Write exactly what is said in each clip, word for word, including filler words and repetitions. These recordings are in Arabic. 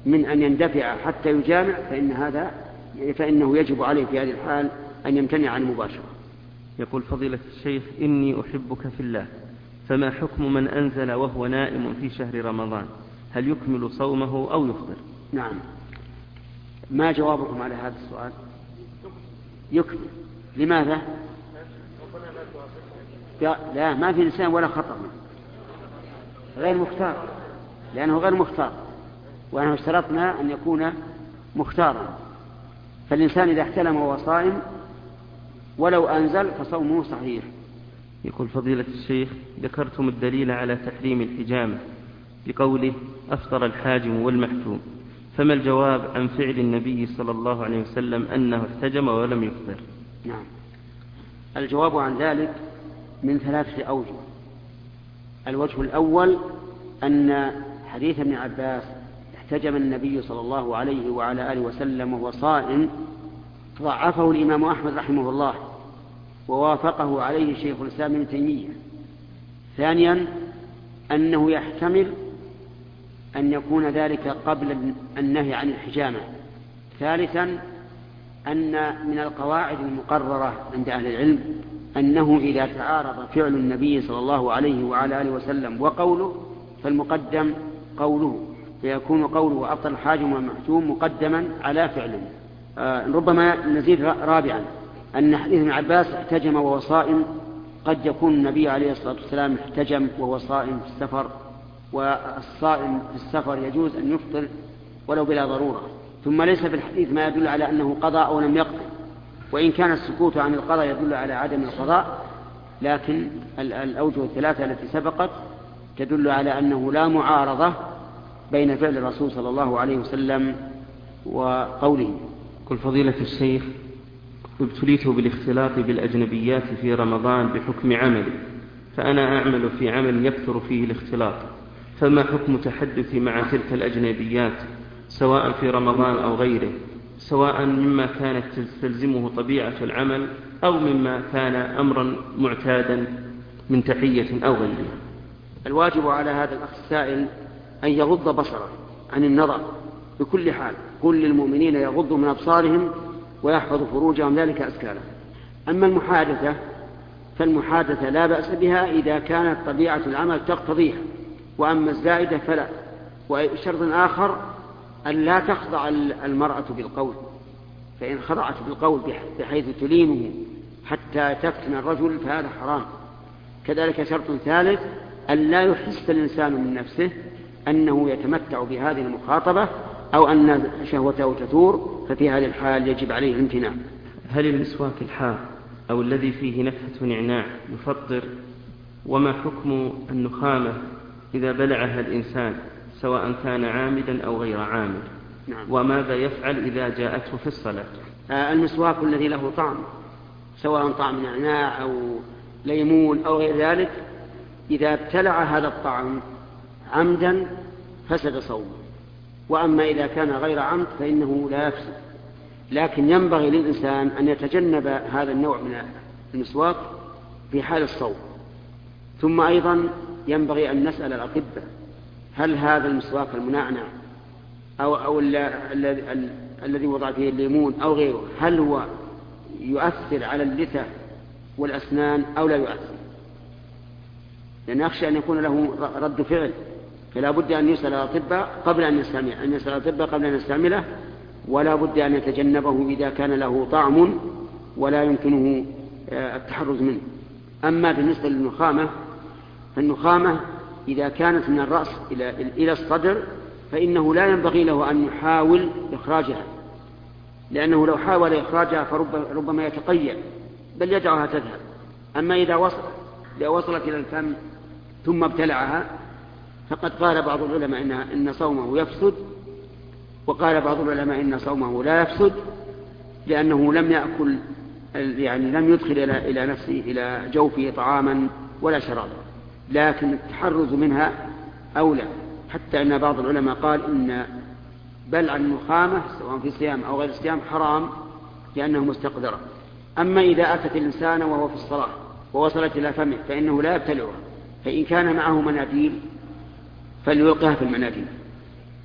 من أن يندفع حتى يجامع فإن هذا فإنه يجب عليه في هذه الحال أن يمتنع عن المباشرة. يقول فضيلة الشيخ: إني أحبك في الله، فما حكم من أنزل وهو نائم في شهر رمضان؟ هل يكمل صومه أو يفطر؟ نعم. ما جوابكم على هذا السؤال؟ يكمل. لماذا؟ لا، ما في لسان ولا خطأ، غير مختار، لأنه غير مختار، وأنه اشترطنا أن يكون مختارا. فالإنسان إذا احتلم وهو صائم ولو أنزل فصومه صحيح. يقول فضيلة الشيخ: ذكرتم الدليل على تحريم الحجامة بقوله أفطر الحاجم والمحجوم، فما الجواب عن فعل النبي صلى الله عليه وسلم أنه احتجم ولم يفطر؟ نعم، الجواب عن ذلك من ثلاثة أوجه. الوجه الأول أن حديث ابن عباس احتجم النبي صلى الله عليه وعلى آله وسلم وهو صائم ضعفه الإمام أحمد رحمه الله، ووافقه عليه شيخ الإسلام ابن تيمية. ثانيا أنه يحتمل أن يكون ذلك قبل النهي عن الحجامة. ثالثا أن من القواعد المقررة عند أهل العلم أنه إذا تعارض فعل النبي صلى الله عليه وعلى آله وسلم وقوله فالمقدم قوله، فيكون قوله أفطر الحاجم والمحجوم مقدما على فعله. آه ربما نزيد رابعا أن حديث ابن عباس احتجم وهو صائم قد يكون النبي عليه الصلاة والسلام احتجم وهو صائم في السفر، والصائم في السفر يجوز أن يفطر ولو بلا ضرورة. ثم ليس في الحديث ما يدل على أنه قضى أو لم يقضي، وإن كان السكوت عن القضاء يدل على عدم القضاء، لكن الأوجه الثلاثة التي سبقت تدل على أنه لا معارضة بين فعل الرسول صلى الله عليه وسلم وقوله. قل فضيلة الشيخ: ابتليت بالاختلاط بالأجنبيات في رمضان بحكم عملي، فأنا أعمل في عمل يكثر فيه الاختلاط، فما حكم تحدثي مع تلك الأجنبيات سواء في رمضان أو غيره، سواء مما كانت تلزمه طبيعة العمل أو مما كان أمرا معتادا من تحية أو غيره؟ الواجب على هذا الأخ السائل أن يغض بصره عن النظر بكل حال. قل للمؤمنين يغضوا من أبصارهم ويحفظوا فروجهم، ذلك أزكى لهم. أما المحادثة فالمحادثة لا بأس بها إذا كانت طبيعة العمل تقتضيها، وأما الزائدة فلا. وشرط آخر أن لا تخضع المرأة بالقول، فإن خضعت بالقول بحيث تلينه حتى تفتن الرجل فهذا حرام. كذلك شرط ثالث أن لا يحس الإنسان من نفسه أنه يتمتع بهذه المخاطبة أو أن شهوته تثور، ففي هذه الحال يجب عليه الامتناع. هل المسواك الحار أو الذي فيه نفحة نعناع يفطر؟ وما حكم النخامة إذا بلعها الإنسان سواء كان عامدا أو غير عامد؟ نعم. وماذا يفعل إذا جاءته في الصلاة؟ آه المسواك الذي له طعم سواء طعم نعناع أو ليمون أو غير ذلك، إذا ابتلع هذا الطعم عمدا فسد صومه، وأما إذا كان غير عمد فإنه لا يفسد. لكن ينبغي للإنسان أن يتجنب هذا النوع من المسواك في حال الصوم. ثم أيضا ينبغي أن نسأل الأطباء هل هذا المسواك المنعنع أو, أو الذي وضع فيه الليمون أو غيره هل هو يؤثر على اللثة والأسنان أو لا يؤثر، لأن أخشى أن يكون له رد فعل، فلا بد أن يسأل الأطباء قبل أن يستعمله، أن يسأل الأطباء قبل أن يستعمله، ولا بد أن يتجنبه إذا كان له طعم ولا يمكنه التحرز منه. أما بالنسبة للنخامة فالنخامة إذا كانت من الرأس إلى إلى الصدر فإنه لا ينبغي له أن يحاول إخراجها، لأنه لو حاول إخراجها فربما يتقيأ بل يدعها تذهب. أما إذا وصل وصلت إلى الفم ثم ابتلعها فقد قال بعض العلماء إن, إن صومه يفسد، وقال بعض العلماء إن صومه لا يفسد لأنه لم يأكل، يعني لم يدخل إلى, إلى نفسه إلى جوفه طعاما ولا شرابا، لكن التحرز منها أولى. حتى أن بعض العلماء قال إن بلع النخامة سواء في صيام أو غير صيام حرام لأنه مستقدرة. أما إذا أتت الإنسان وهو في الصلاة ووصلت إلى فمه فإنه لا يبتلعها، فإن كان معه مناديل فليلقها في المناديل.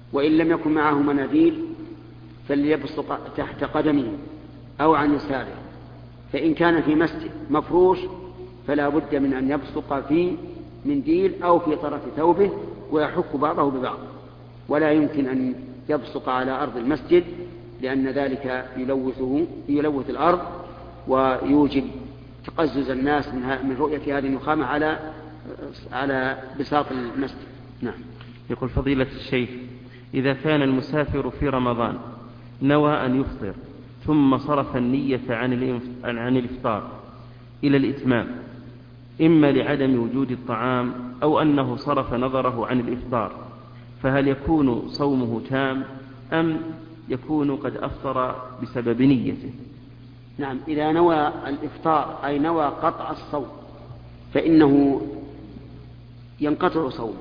وإن لم يكن معه مناديل فليبصق تحت قدمه أو عن يساره. فإن كان في مسجد مفروش فلا بد من أن يبصق في منديل أو في طرف ثوبه ويحك بعضه ببعض، ولا يمكن أن يبصق على أرض المسجد لأن ذلك يلوثه يلوث الأرض ويوجب تقزز الناس من رؤية هذه النخامة على على بساط المسجد. نعم. يقول فضيلة الشيخ: إذا كان المسافر في رمضان نوى أن يفطر ثم صرف النية عن الإفطار إلى الإتمام، إما لعدم وجود الطعام أو أنه صرف نظره عن الإفطار، فهل يكون صومه تام أم يكون قد أفطر بسبب نيته؟ نعم، إذا نوى الإفطار أي نوى قطع الصوم فإنه ينقطع صومه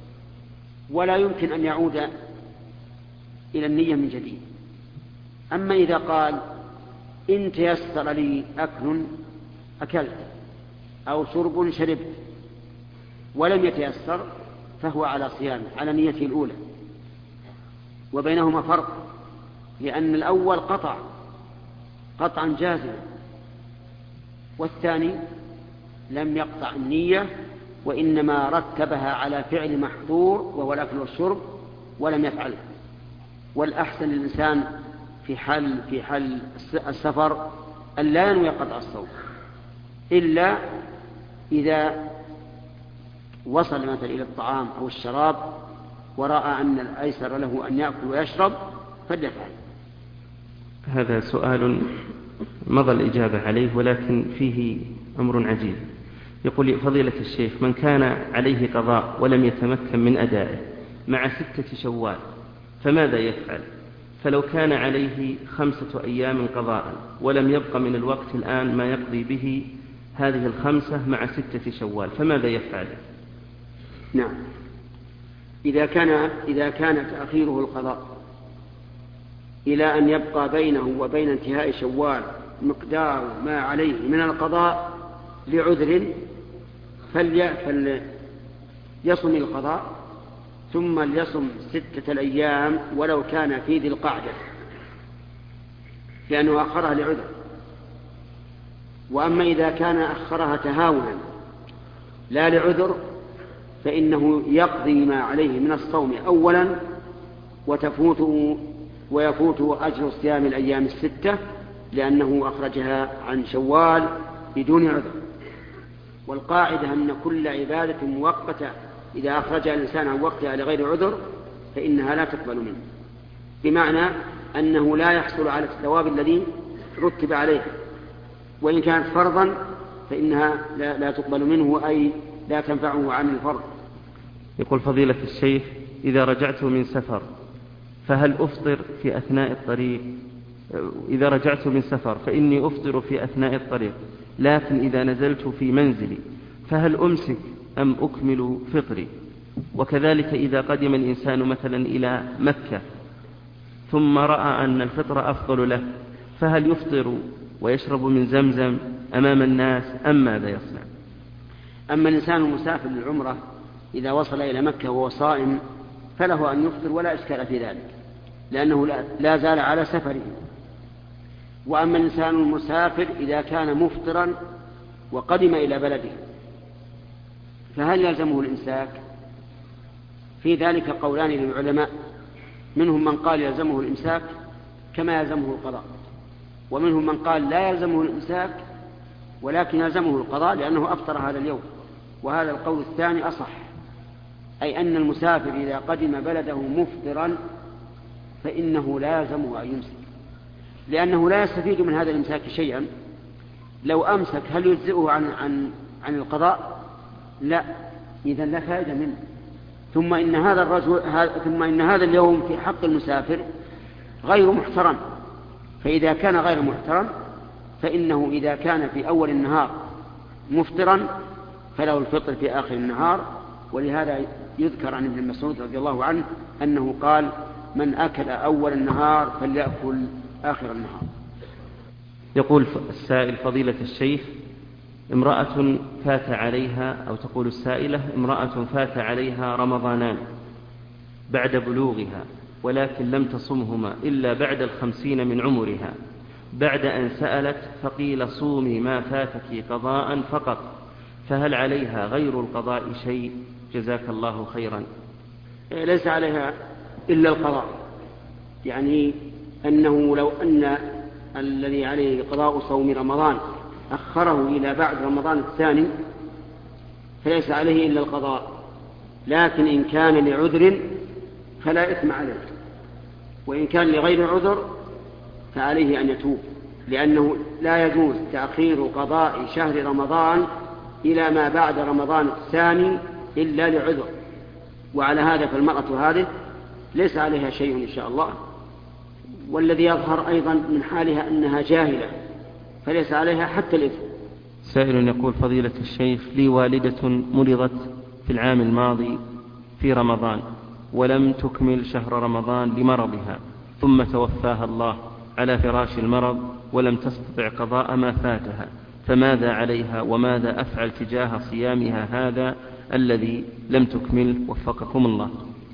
ولا يمكن أن يعود إلى النية من جديد. أما إذا قال إن تيسر لي أكل أكلت أو شرب شربت ولم يتيسر فهو على صيام على نيته الأولى، وبينهما فرق، لأن الأول قطع قطعا جازما والثاني لم يقطع النية وإنما رتبها على فعل محظور وهو الأكل والشرب ولم يفعله. والأحسن للإنسان في حال في حال السفر أن لا ينوي قطع الصوم إلا إذا وصل مثلا إلى الطعام أو الشراب ورأى أن الأيسر له أن يأكل ويشرب فليفعل. هذا سؤال مضى الإجابة عليه ولكن فيه أمر عجيب. يقول فضيلة الشيخ: من كان عليه قضاء ولم يتمكن من أدائه مع ستة شوال فماذا يفعل؟ فلو كان عليه خمسة أيام قضاء ولم يبق من الوقت الآن ما يقضي به هذه الخمسة مع ستة شوال فماذا يفعل؟ نعم، إذا كان إذا كان تأخيره القضاء إلى أن يبقى بينه وبين انتهاء شوال مقدار ما عليه من القضاء لعذر فليصم القضاء ثم ليصم ستة الأيام ولو كان في ذي القعدة لأنه أخرها لعذر. وأما إذا كان أخرها تهاونا لا لعذر فإنه يقضي ما عليه من الصوم أولا وتفوته ويفوته أجر صيام الأيام الستة لأنه أخرجها عن شوال بدون عذر. والقاعدة أن كل عبادة مؤقتة إذا أخرجها الإنسان عن وقتها لغير عذر فإنها لا تقبل منه، بمعنى أنه لا يحصل على الثواب الذي رتب عليه، وإن كانت فرضا فإنها لا, لا تقبل منه أي لا تنفعه عن الفرض. يقول فضيلة الشيخ: إذا رجعت من سفر فهل أفطر في أثناء الطريق؟ إذا رجعت من سفر فإني أفطر في أثناء الطريق، لكن إذا نزلت في منزلي فهل أمسك أم أكمل فطري؟ وكذلك إذا قدم الإنسان مثلا إلى مكة ثم رأى أن الفطر أفضل له فهل يفطر ويشرب من زمزم أمام الناس أم ماذا يصنع؟ أما الإنسان المسافر للعمرة إذا وصل إلى مكة وهو صائم فله أن يفطر ولا إشكال في ذلك لأنه لا زال على سفره. وأما الإنسان المسافر إذا كان مفطرا وقدم إلى بلده فهل يلزمه الإمساك؟ في ذلك قولان للعلماء، منهم من قال يلزمه الإمساك كما يلزمه القضاء، ومنهم من قال لا يلزمه الإمساك ولكن يلزمه القضاء لأنه أفطر هذا اليوم، وهذا القول الثاني أصح، أي أن المسافر إذا قدم بلده مفطرا فإنه لا يلزمه أن يمسك لأنه لا يستفيد من هذا الإمساك شيئا. لو أمسك هل يجزئه عن, عن, عن القضاء؟ لا، إذن لا فائدة منه. ثم إن هذا الرجل ثم إن هذا اليوم في حق المسافر غير محترم، فإذا كان غير محترم فإنه إذا كان في أول النهار مفطرا فله الفطر في آخر النهار. ولهذا يذكر عن ابن مسعود رضي الله عنه أنه قال: من أكل أول النهار فليأكل آخر النهار. يقول السائل: فضيلة الشيخ، امرأة فات عليها أو تقول السائلة: امرأة فات عليها رمضانان بعد بلوغها ولكن لم تصمهما إلا بعد الخمسين من عمرها، بعد أن سألت فقيل صومي ما فاتك قضاء فقط، فهل عليها غير القضاء شيء؟ جزاك الله خيرا. ليس عليها إلا القضاء، يعني أنه لو أن الذي عليه قضاء صوم رمضان أخره إلى بعد رمضان الثاني فليس عليه إلا القضاء، لكن إن كان لعذر فلا إثم عليه، وإن كان لغير عذر فعليه أن يتوب، لأنه لا يجوز تأخير قضاء شهر رمضان إلى ما بعد رمضان الثاني إلا لعذر. وعلى هذا فالمرأة هذه ليس عليها شيء إن شاء الله، والذي يظهر أيضا من حالها أنها جاهلة فليس عليها حتى الإثم. سائل يقول: فضيلة الشيخ، لي والدة مرضت في العام الماضي في رمضان ولم تكمل شهر رمضان لمرضها، ثم توفاها الله على فراش المرض ولم تستطع قضاء ما فاتها، فماذا عليها وماذا أفعل تجاه صيامها هذا الذي لم تكمل؟ وفقكم الله.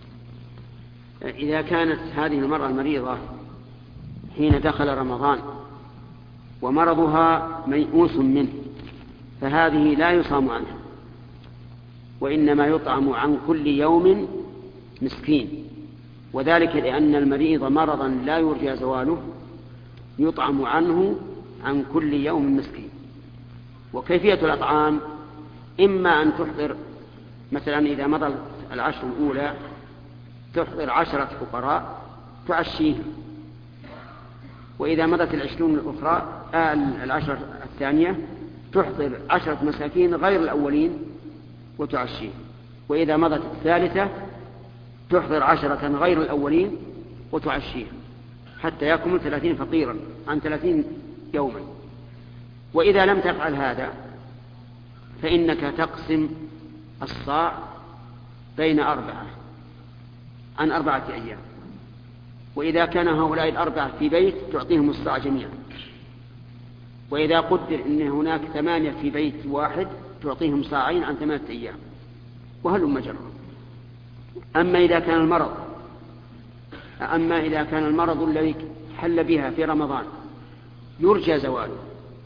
إذا كانت هذه المرأة المريضة حين دخل رمضان ومرضها ميؤوس منه فهذه لا يصام عنها، وإنما يطعم عن كل يوم مسكين، وذلك لأن المريض مرضا لا يرجى زواله يطعم عنه عن كل يوم مسكين. وكيفية الأطعام إما أن تحضر مثلا إذا مضى العشر الأولى تحضر عشرة فقراء تعشيهم، وإذا مضت العشرون الأخرى آه العشرة الثانية تحضر عشرة مساكين غير الأولين وتعشيهم، وإذا مضت الثالثة تحضر عشرة غير الأولين وتعشيهم حتى يكمل ثلاثين فقيرا عن ثلاثين يوما. وإذا لم تفعل هذا فإنك تقسم الصاع بين أربعة عن أربعة أيام، وإذا كان هؤلاء الأربعة في بيت تعطيهم الصاع جميعا، وإذا قدر أن هناك ثمانية في بيت واحد تعطيهم صاعين عن ثمانية أيام، وهلم مجرى. أما إذا كان المرض أما إذا كان المرض الذي حل بها في رمضان يرجى زواله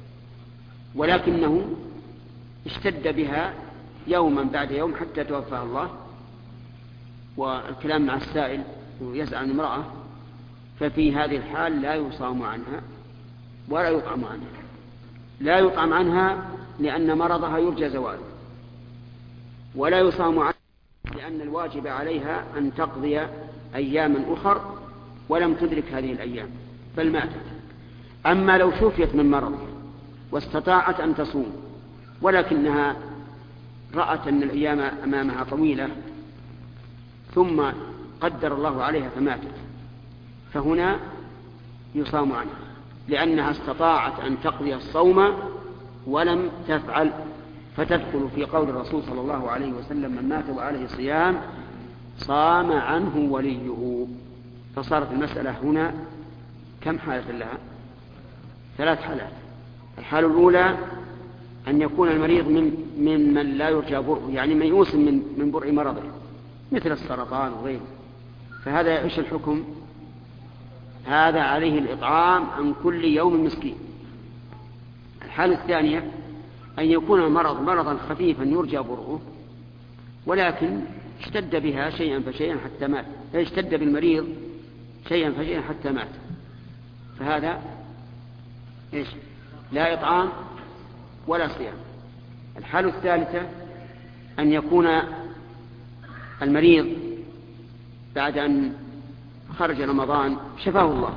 ولكنه اشتد بها يوما بعد يوم حتى توفاها الله، والكلام مع السائل يسأل عن امرأة، ففي هذه الحال لا يصام عنها ولا يطعم عنها. لا يطعم عنها لأن مرضها يرجى زواله، ولا يصام عنها لأن الواجب عليها أن تقضي أياما أخر ولم تدرك هذه الأيام بل ماتت. أما لو شفيت من مرضها واستطاعت أن تصوم ولكنها رأت أن الأيام أمامها طويلة ثم قدر الله عليها فماتت، فهنا يصام عنها لأنها استطاعت أن تقضي الصوم ولم تفعل، فتدخل في قول الرسول صلى الله عليه وسلم: من مات وعليه صيام صام عنه وليه. فصارت المسألة هنا كم حالة لها؟ ثلاث حالات. الحالة الأولى أن يكون المريض من من من لا يرجى برء، يعني ميؤوس من من برء مرضه مثل السرطان وغيره، فهذا ايش الحكم؟ هذا عليه الإطعام عن كل يوم مسكين. الحالة الثانية أن يكون المرض مرضا خفيفا يرجى برؤه ولكن اشتد بها شيئا فشيئا حتى مات، اشتد بالمريض شيئا فشيئا حتى مات، فهذا ايش؟ لا إطعام ولا صيام. الحالة الثالثة أن يكون المريض بعد أن خرج رمضان شفاه الله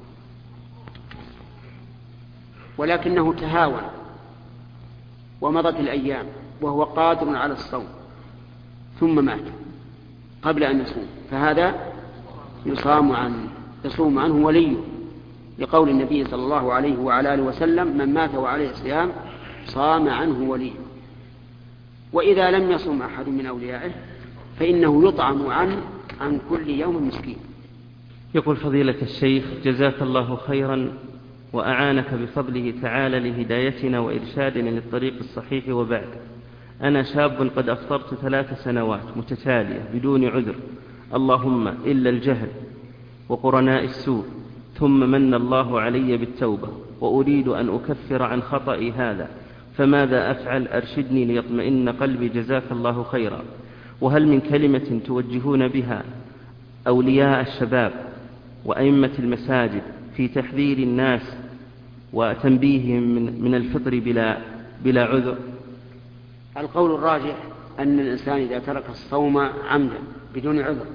ولكنه تهاون ومضت الأيام وهو قادر على الصوم ثم مات قبل أن يصوم، فهذا يصام عنه يصوم عنه وليه، لقول النبي صلى الله عليه وعلى آله وسلم: من مات وعليه صيام صام عنه وليه. وإذا لم يصم أحد من أوليائه فإنه يطعم عنه عن كل يوم مسكين. يقول: فضيلة الشيخ، جزاك الله خيرا وأعانك بفضله تعالى لهدايتنا وإرشادنا للطريق الصحيح، وبعد، أنا شاب قد أفطرت ثلاث سنوات متتالية بدون عذر، اللهم إلا الجهل، وقرناء السوء، ثم من الله علي بالتوبة، وأريد أن أكفر عن خطئي هذا، فماذا أفعل؟ أرشدني ليطمئن قلبي، جزاك الله خيرا. وهل من كلمة توجهون بها أولياء الشباب وأئمة المساجد في تحذير الناس وتنبيههم من, من الفطر بلا, بلا عذر؟ القول الراجح أن الإنسان إذا ترك الصوم عمدا بدون عذر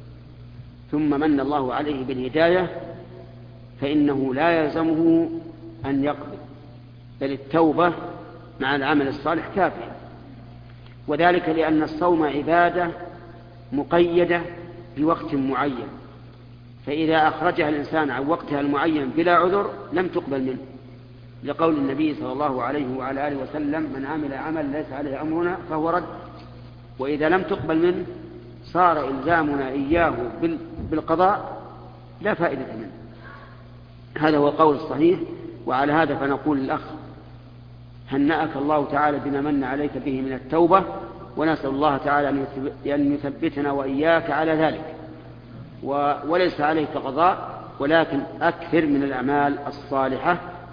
ثم من الله عليه بالهداية فإنه لا يلزمه أن يقضي، بل التوبة مع العمل الصالح كافية، وذلك لأن الصوم عبادة مقيدة بوقت معين، فإذا أخرجها الإنسان عن وقتها المعين بلا عذر لم تقبل منه، لقول النبي صلى الله عليه وعلى آله وسلم: من عمل عمل ليس عليه أمرنا فهو رد. وإذا لم تقبل منه صار إلزامنا إياه بالقضاء لا فائدة منه. هذا هو القول الصحيح. وعلى هذا فنقول للأخ: هنأك الله تعالى بما من عليك به من التوبة، ونسأل الله تعالى أن يثبتنا وإياك على ذلك، وليس عليك قضاء ولكن أكثر من الأعمال الصالحة.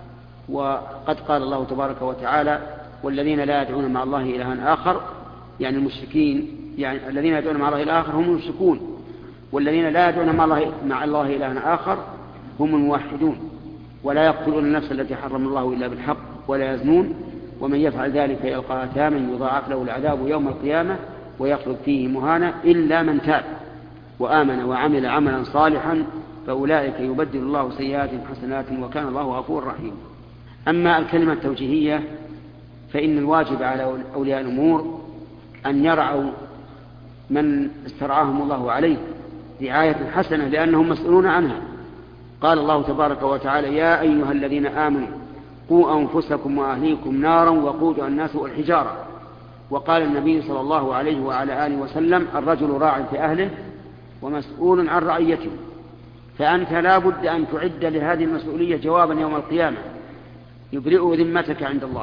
وقد قال الله تبارك وتعالى: والذين لا يدعون مع الله إلها آخر، يعني المشركين، يعني الذين يدعون مع الله إلها آخر هم المشركون، والذين لا يدعون مع الله, مع الله إلها آخر هم الموحدون، ولا يقتلون النفس التي حرم الله إلا بالحق ولا يزنون، ومن يفعل ذلك يلقى أثاما يضاعف له العذاب يوم القيامة ويخلد فيه مهانا إلا من تاب وآمن وعمل عملا صالحا فأولئك يبدل الله سيئاتهم حسنات وكان الله غفورا رحيما. أما الكلمة التوجيهية فإن الواجب على أولياء الأمور أن يرعوا من استرعاهم الله عليه رعاية حسنة لأنهم مسؤولون عنها. قال الله تبارك وتعالى: يا أيها الذين آمنوا قوا أنفسكم وأهليكم نارا وقودها الناس والحجارة. وقال النبي صلى الله عليه وعلى آله وسلم: الرجل راع في أهله ومسؤول عن رعيته. فأنت لا بد أن تعد لهذه المسؤولية جوابا يوم القيامة يبرئ ذمتك عند الله.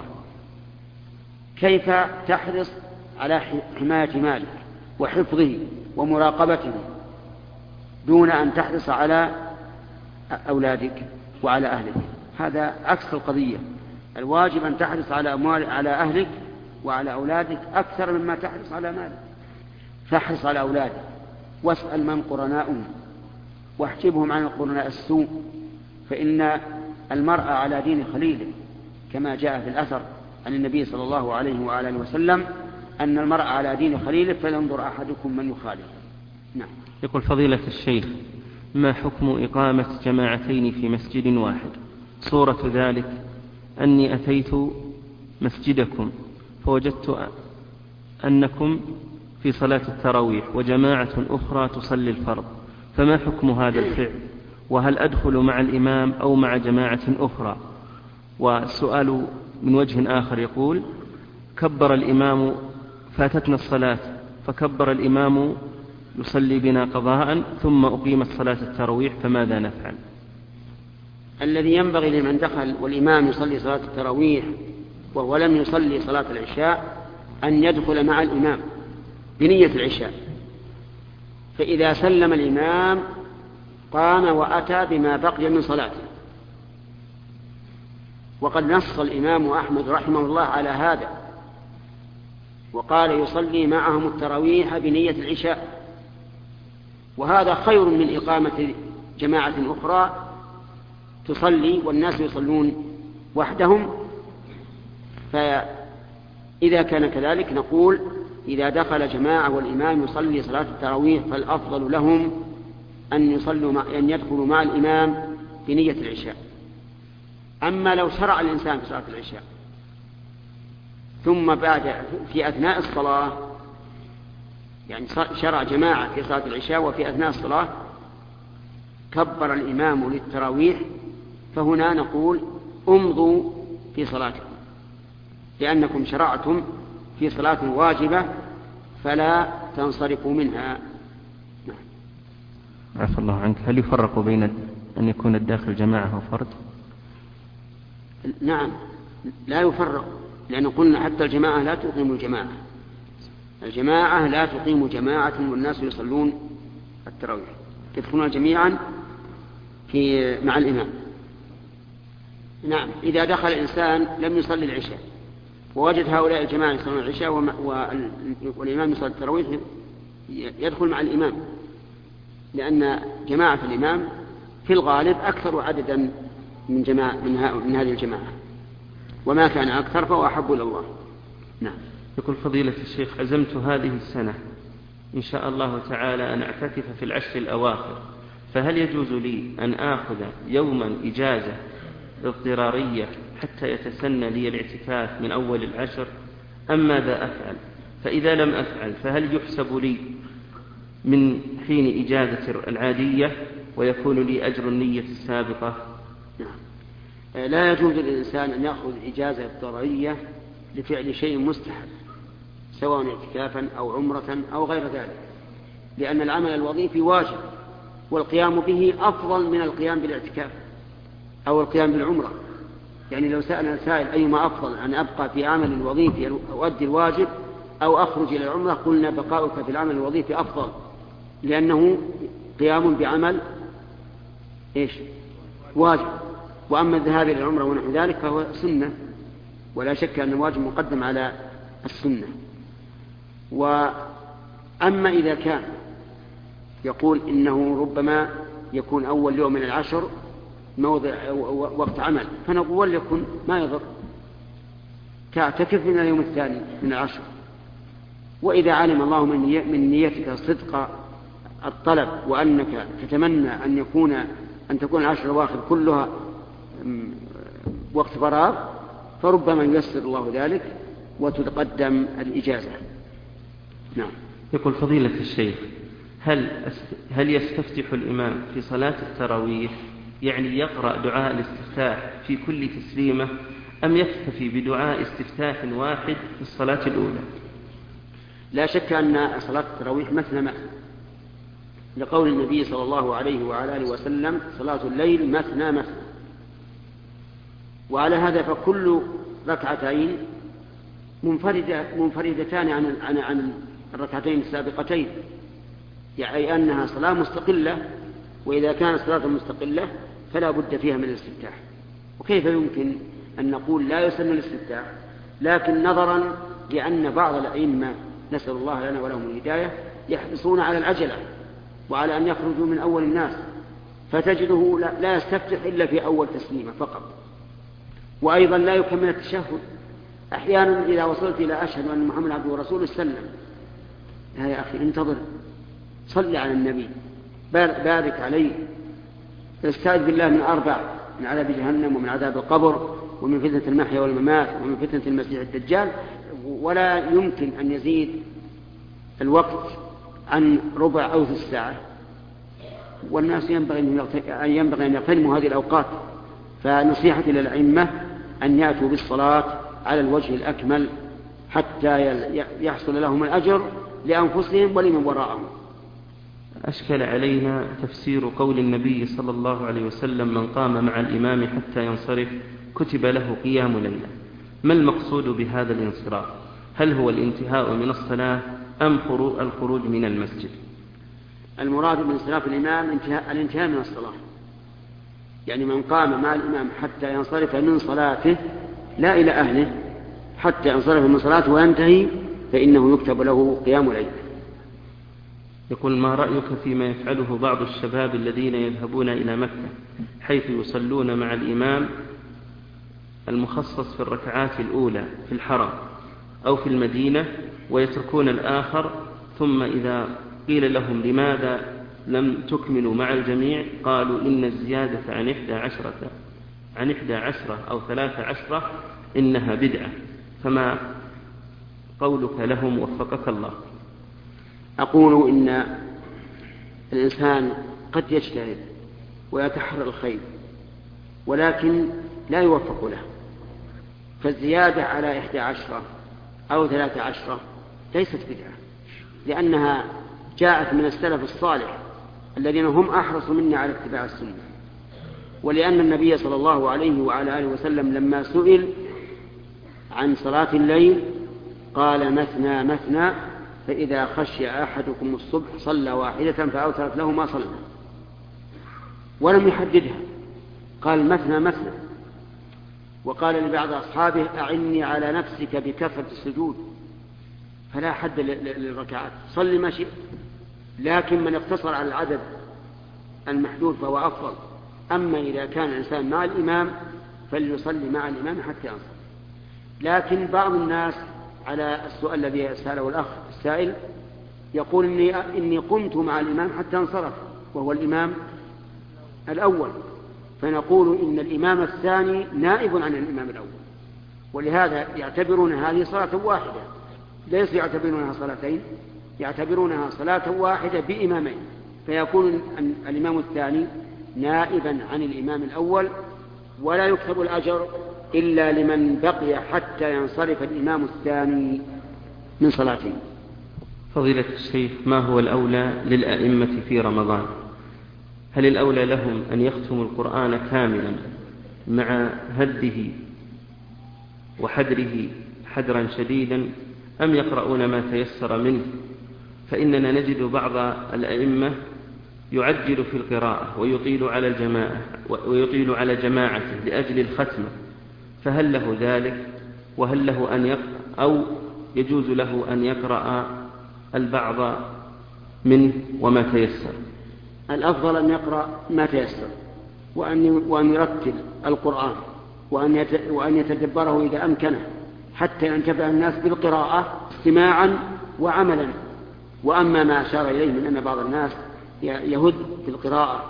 كيف تحرص على حماية مالك وحفظه ومراقبته دون أن تحرص على أولادك وعلى أهلك؟ هذا عكس القضية. الواجب أن تحرص على أموال على أهلك وعلى أولادك أكثر مما تحرص على مالك. فاحرص على أولادك واسأل من قرناؤهم واحجبهم عن القرناء السوء، فإن المرء على دين خليله، كما جاء في الأثر عن النبي صلى الله عليه وعلى آله وسلم أن المرء على دين خليله فلينظر أحدكم من يخالف. نعم. يقول فضيلة الشيخ: ما حكم إقامة جماعتين في مسجد واحد؟ صورة ذلك أني أتيت مسجدكم فوجدت أنكم في صلاة التراويح وجماعة أخرى تصلي الفرض، فما حكم هذا الفعل؟ وهل أدخل مع الإمام أو مع جماعة أخرى؟ والسؤال من وجه آخر يقول: كبر الإمام، فاتتنا الصلاة فكبر الإمام يصلي بنا قضاء ثم أقيمت صلاة التراويح، فماذا نفعل؟ الذي ينبغي لمن دخل والإمام يصلي صلاة التراويح وهو لم يصلي صلاة العشاء أن يدخل مع الإمام بنية العشاء، فإذا سلم الإمام قام وأتى بما بقي من صلاته. وقد نص الإمام أحمد رحمه الله على هذا وقال: يصلي معهم التراويح بنية العشاء، وهذا خير من إقامة جماعة أخرى تصلي والناس يصلون وحدهم. فإذا كان كذلك نقول: إذا دخل جماعة والإمام يصلي صلاة التراويح فالأفضل لهم أن يصلوا مع أن يدخلوا مع الإمام بنية العشاء. أما لو شرع الإنسان في صلاة العشاء ثم بعد في أثناء الصلاة، يعني شرع جماعة في صلاة العشاء وفي أثناء الصلاة كبر الإمام للتراويح، فهنا نقول: امضوا في صلاتكم، لأنكم شرعتم في صلاة واجبة فلا تنصرفوا منها. نعم. عفى الله عنك، هل يفرق بين أن يكون الداخل جماعة وفرد؟ نعم، لا يفرق، لأن قلنا حتى الجماعة لا تقيم الجماعة، الجماعة لا تقيم جماعة والناس يصلون التراويح، يدخلون جميعا في مع الإمام. نعم، إذا دخل الإنسان لم يصلي العشاء ووجد هؤلاء الجماعة يصلون العشاء والإمام يصلي التراويح يدخل مع الإمام، لأن جماعة الإمام في الغالب أكثر عددا من, جماعة من هذه الجماعة، وما كان أكثر فهو أحب إلى الله. نعم. يقول فضيلة الشيخ: عزمت هذه السنة إن شاء الله تعالى أن أعتكف في العشر الأواخر، فهل يجوز لي أن آخذ يوما إجازة اضطرارية حتى يتسنى لي الاعتكاف من أول العشر، أم ماذا أفعل؟ فإذا لم أفعل فهل يحسب لي من حين إجازة العادية ويكون لي أجر النية السابقة؟ نعم. لا يجوز للإنسان أن يأخذ إجازة اضطرارية لفعل شيء مستحب، سواء اعتكافا أو عمرة أو غير ذلك، لأن العمل الوظيفي واجب، والقيام به أفضل من القيام بالاعتكاف أو القيام بالعمرة. يعني لو سألنا السائل أيما أفضل، أن أبقى في عمل الوظيفي أؤدي الواجب أو أخرج إلى العمرة، قلنا بقاؤك في العمل الوظيفي أفضل، لأنه قيام بعمل إيش؟ واجب. وأما الذهاب إلى العمرة ونحو ذلك فهو سنة، ولا شك أن الواجب مقدم على السنة. وأما إذا كان يقول إنه ربما يكون أول يوم من العشر موضع وقت عمل، فنقول يكون ما يضر، تعتكف من اليوم الثاني من العشر. وإذا علم الله من نيتك صدق الطلب وأنك تتمنى أن يكون أن تكون العشر الأواخر كلها وقت فراغ، فربما ييسر الله ذلك وتتقدم الإجازة. نعم. يقول فضيلة الشيخ: هل هل يستفتح الإمام في صلاة التراويح، يعني يقرأ دعاء الاستفتاح في كل تسليمة، أم يكتفي بدعاء استفتاح واحد في الصلاة الأولى؟ لا شك أن صلاة التراويح مثنى مثنى، لقول النبي صلى الله عليه وعلى آله وسلم: صلاة الليل مثنى مثنى. وعلى هذا فكل ركعتين منفردة منفردتان عن عن عن الركعتين السابقتين، يعني أنها صلاة مستقلة، وإذا كانت صلاة مستقلة فلا بد فيها من الاستفتاح. وكيف يمكن أن نقول لا يسن الاستفتاح؟ لكن نظرا لأن بعض الأئمة نسأل الله لنا ولهم الهداية يحرصون على العجلة وعلى أن يخرجوا من أول الناس، فتجده لا يستفتح إلا في أول تسليمة فقط، وأيضا لا يكمل التشهد. أحيانا إذا وصلت إلى أشهد أن محمد عبده ورسوله سلم. يا أخي انتظر، صل على النبي، بارك عليه، استعذ بالله من أربع: من عذاب جهنم، ومن عذاب القبر، ومن فتنة المحيا والممات، ومن فتنة المسيح الدجال. ولا يمكن أن يزيد الوقت عن ربع أو ثلث ساعة، والناس ينبغي أن ينبغي أن يغتنموا هذه الأوقات. فنصيحة للأئمة أن يأتوا بالصلاة على الوجه الأكمل حتى يحصل لهم الأجر لأنفسهم ولمن وراءهم. أشكل علينا تفسير قول النبي صلى الله عليه وسلم: من قام مع الإمام حتى ينصرف كتب له قيام ليلة. ما المقصود بهذا الانصراف؟ هل هو الانتهاء من الصلاة أم الخروج من المسجد؟ المراد بانصراف الإمام انتهاء الانتهاء من الصلاة، يعني من قام مع الإمام حتى ينصرف من صلاته لا إلى أهله، حتى ينصرف من صلاته وينتهي، فإنه يكتب له قيام ليلة. يقول: ما رأيك فيما يفعله بعض الشباب الذين يذهبون إلى مكة حيث يصلون مع الإمام المخصص في الركعات الأولى في الحرم أو في المدينة ويتركون الآخر، ثم إذا قيل لهم لماذا لم تكملوا مع الجميع قالوا إن الزيادة عن إحدى عشرة عن إحدى عشرة أو ثلاثة عشرة إنها بدعة، فما قولك لهم وفقك الله؟ أقول إن الإنسان قد يجتهد ويتحرى الخير ولكن لا يوفق له، فالزيادة على إحدى عشرة أو ثلاثة عشرة ليست بدعة، لأنها جاءت من السلف الصالح الذين هم أحرص منا على اتباع السنة. ولأن النبي صلى الله عليه وعلى آله وسلم لما سئل عن صلاة الليل قال: مثنى مثنى، فإذا خشي أحدكم الصبح صلى واحدة فأوترت له ما صلى. ولم يحددها، قال مثنى مثنى. وقال لبعض أصحابه أعني على نفسك بكثرة السجود، فلا حد للركعات، صل ما شئت، لكن من اقتصر على العدد المحدود فهو أفضل. أما إذا كان الإنسان مع الإمام فليصلي مع الإمام حتى ينصرف. لكن بعض الناس على السؤال الذي سأله الأخ السائل يقول إني, إني قمت مع الإمام حتى انصرف وهو الإمام الأول، فنقول إن الإمام الثاني نائب عن الإمام الأول، ولهذا يعتبرون هذه صلاة واحدة، ليس يعتبرونها صلاتين، يعتبرونها صلاة واحدة بإمامين، فيكون الإمام الثاني نائبا عن الإمام الأول، ولا يكتب الأجر إلا لمن بقي حتى ينصرف الإمام الثاني من صلاته. فضيلة الشيخ، ما هو الأولى للأئمة في رمضان؟ هل الأولى لهم أن يختموا القرآن كاملا مع هده وحدره حدرا شديدا، أم يقرؤون ما تيسر منه؟ فإننا نجد بعض الأئمة يعجل في القراءة ويطيل على الجماعة ويطيل على جماعته لأجل الختمة، فهل له ذلك؟ وهل له أن يقرأ أو يجوز له أن يقرأ البعض منه وما تيسر؟ الأفضل أن يقرأ ما تيسر، وأن وأن يرتل القرآن، وأن وأن يتدبره إذا أمكنه، حتى ينتفع الناس بالقراءة استماعا وعملا. وأما ما أشار إليه من أن بعض الناس يهد في القراءة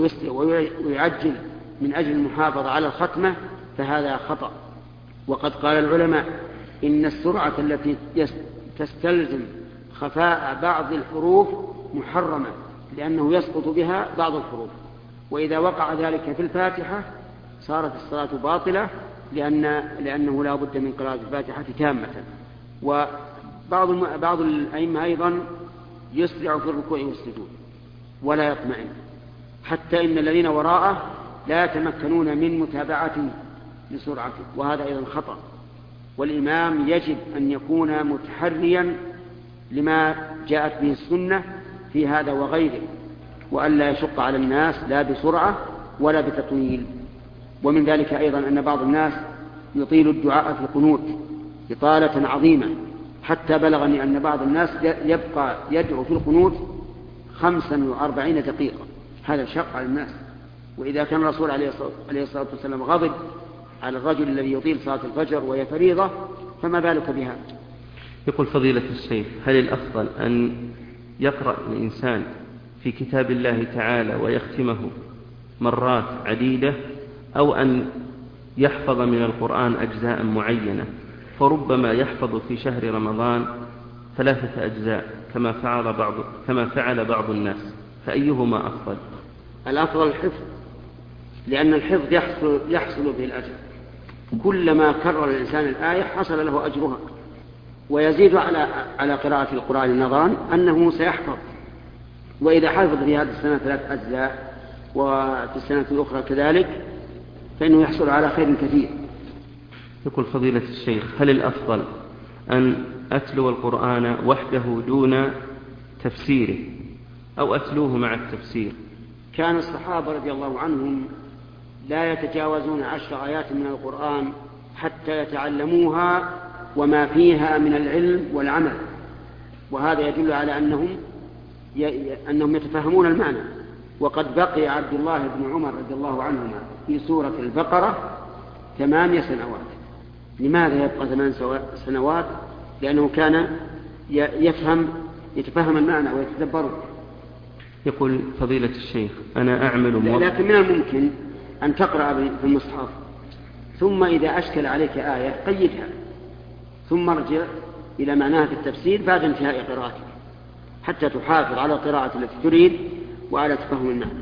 ويعجل من أجل المحافظة على الختمة فهذا خطأ. وقد قال العلماء إن السرعة التي تستلزم خفاء بعض الحروف محرمة، لأنه يسقط بها بعض الحروف، وإذا وقع ذلك في الفاتحة صارت الصلاة باطلة، لأن لأنه لا بد من قراءة الفاتحة تامة. وبعض بعض الأئمة أيضا يسرع في الركوع والسجود ولا يطمئن، حتى إن الذين وراءه لا يتمكنون من متابعته لسرعته، وهذا أيضا خطأ. والإمام يجب أن يكون متحريا لما جاءت به السنة في هذا وغيره، وألا يشق على الناس لا بسرعة ولا بتطويل. ومن ذلك أيضا أن بعض الناس يطيل الدعاء في القنوت إطالة عظيمة، حتى بلغني أن بعض الناس يبقى يدعو في القنوت خمسا وأربعين دقيقة، هذا شق على الناس. وإذا كان الرسول عليه الصلاة والسلام غضب على الرجل الذي يطيل صلاة الفجر وهي فريضة، فما بالك بها؟ يقول فضيلة الشيخ، هل الأفضل أن يقرأ الإنسان في كتاب الله تعالى ويختمه مرات عديدة، أو أن يحفظ من القرآن أجزاء معينة، فربما يحفظ في شهر رمضان ثلاثة أجزاء كما فعل بعض كما فعل بعض الناس، فأيهما أفضل؟ الأفضل الحفظ، لأن الحفظ يحصل, يحصل به الأجر، كلما كرر الإنسان الآية حصل له أجرها. ويزيد على على قراءة القرآن النظران أنه سيحفظ، وإذا حفظ في هذه السنة ثلاث أجزاء وفي السنة الأخرى كذلك فإنه يحصل على خير كثير. يقول فضيلة الشيخ، هل الأفضل أن أتلو القرآن وحده دون تفسيره، أو أتلوه مع التفسير؟ كان الصحابة رضي الله عنهم لا يتجاوزون عشر آيات من القرآن حتى يتعلموها وما فيها من العلم والعمل، وهذا يدل على أنهم أنهم يتفهمون المعنى. وقد بقي عبد الله بن عمر رضي الله عنهما في سورة البقرة ثمانية سنوات. لماذا يبقى ثمان سنوات؟ لأنه كان يفهم يتفهم المعنى ويتدبره. يقول فضيلة الشيخ، أنا أعمل موظف، لكن من الممكن أن تقرأ في المصحف ثم إذا أشكل عليك آية قيدها، ثم ارجع إلى معناها في التفسير بعد انتهاء قراءتك، حتى تحافظ على القراءة التي تريد وعلى تفهم المعنى.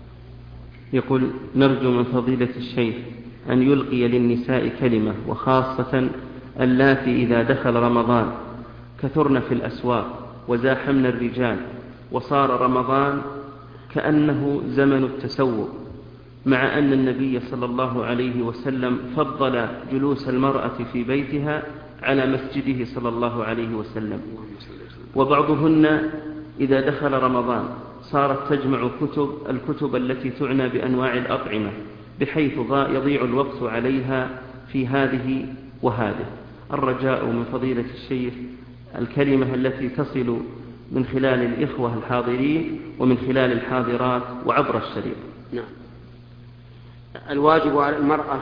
يقول نرجو من فضيلة الشيخ أن يلقي للنساء كلمة، وخاصة اللاتي إذا دخل رمضان كثرن في الأسواق وزاحمن الرجال، وصار رمضان كأنه زمن التسوق، مع أن النبي صلى الله عليه وسلم فضل جلوس المرأة في بيتها على مسجده صلى الله عليه وسلم. وبعضهن إذا دخل رمضان صارت تجمع كتب الكتب التي تعنى بأنواع الأطعمة بحيث يضيع الوقت عليها في هذه وهذه. الرجاء من فضيلة الشيخ الكلمة التي تصل من خلال الإخوة الحاضرين ومن خلال الحاضرات وعبر الشريط. نعم. الواجب على المرأة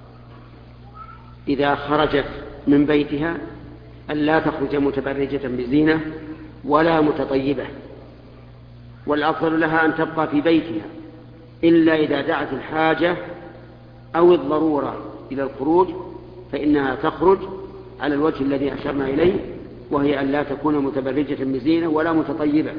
إذا خرجت من بيتها أن لا تخرج متبرجة بزينة ولا متطيبة، والأفضل لها أن تبقى في بيتها إلا إذا دعت الحاجة أو الضرورة إلى الخروج، فإنها تخرج على الوجه الذي أشرنا إليه، وهي أن لا تكون متبرجة بزينة ولا متطيبة.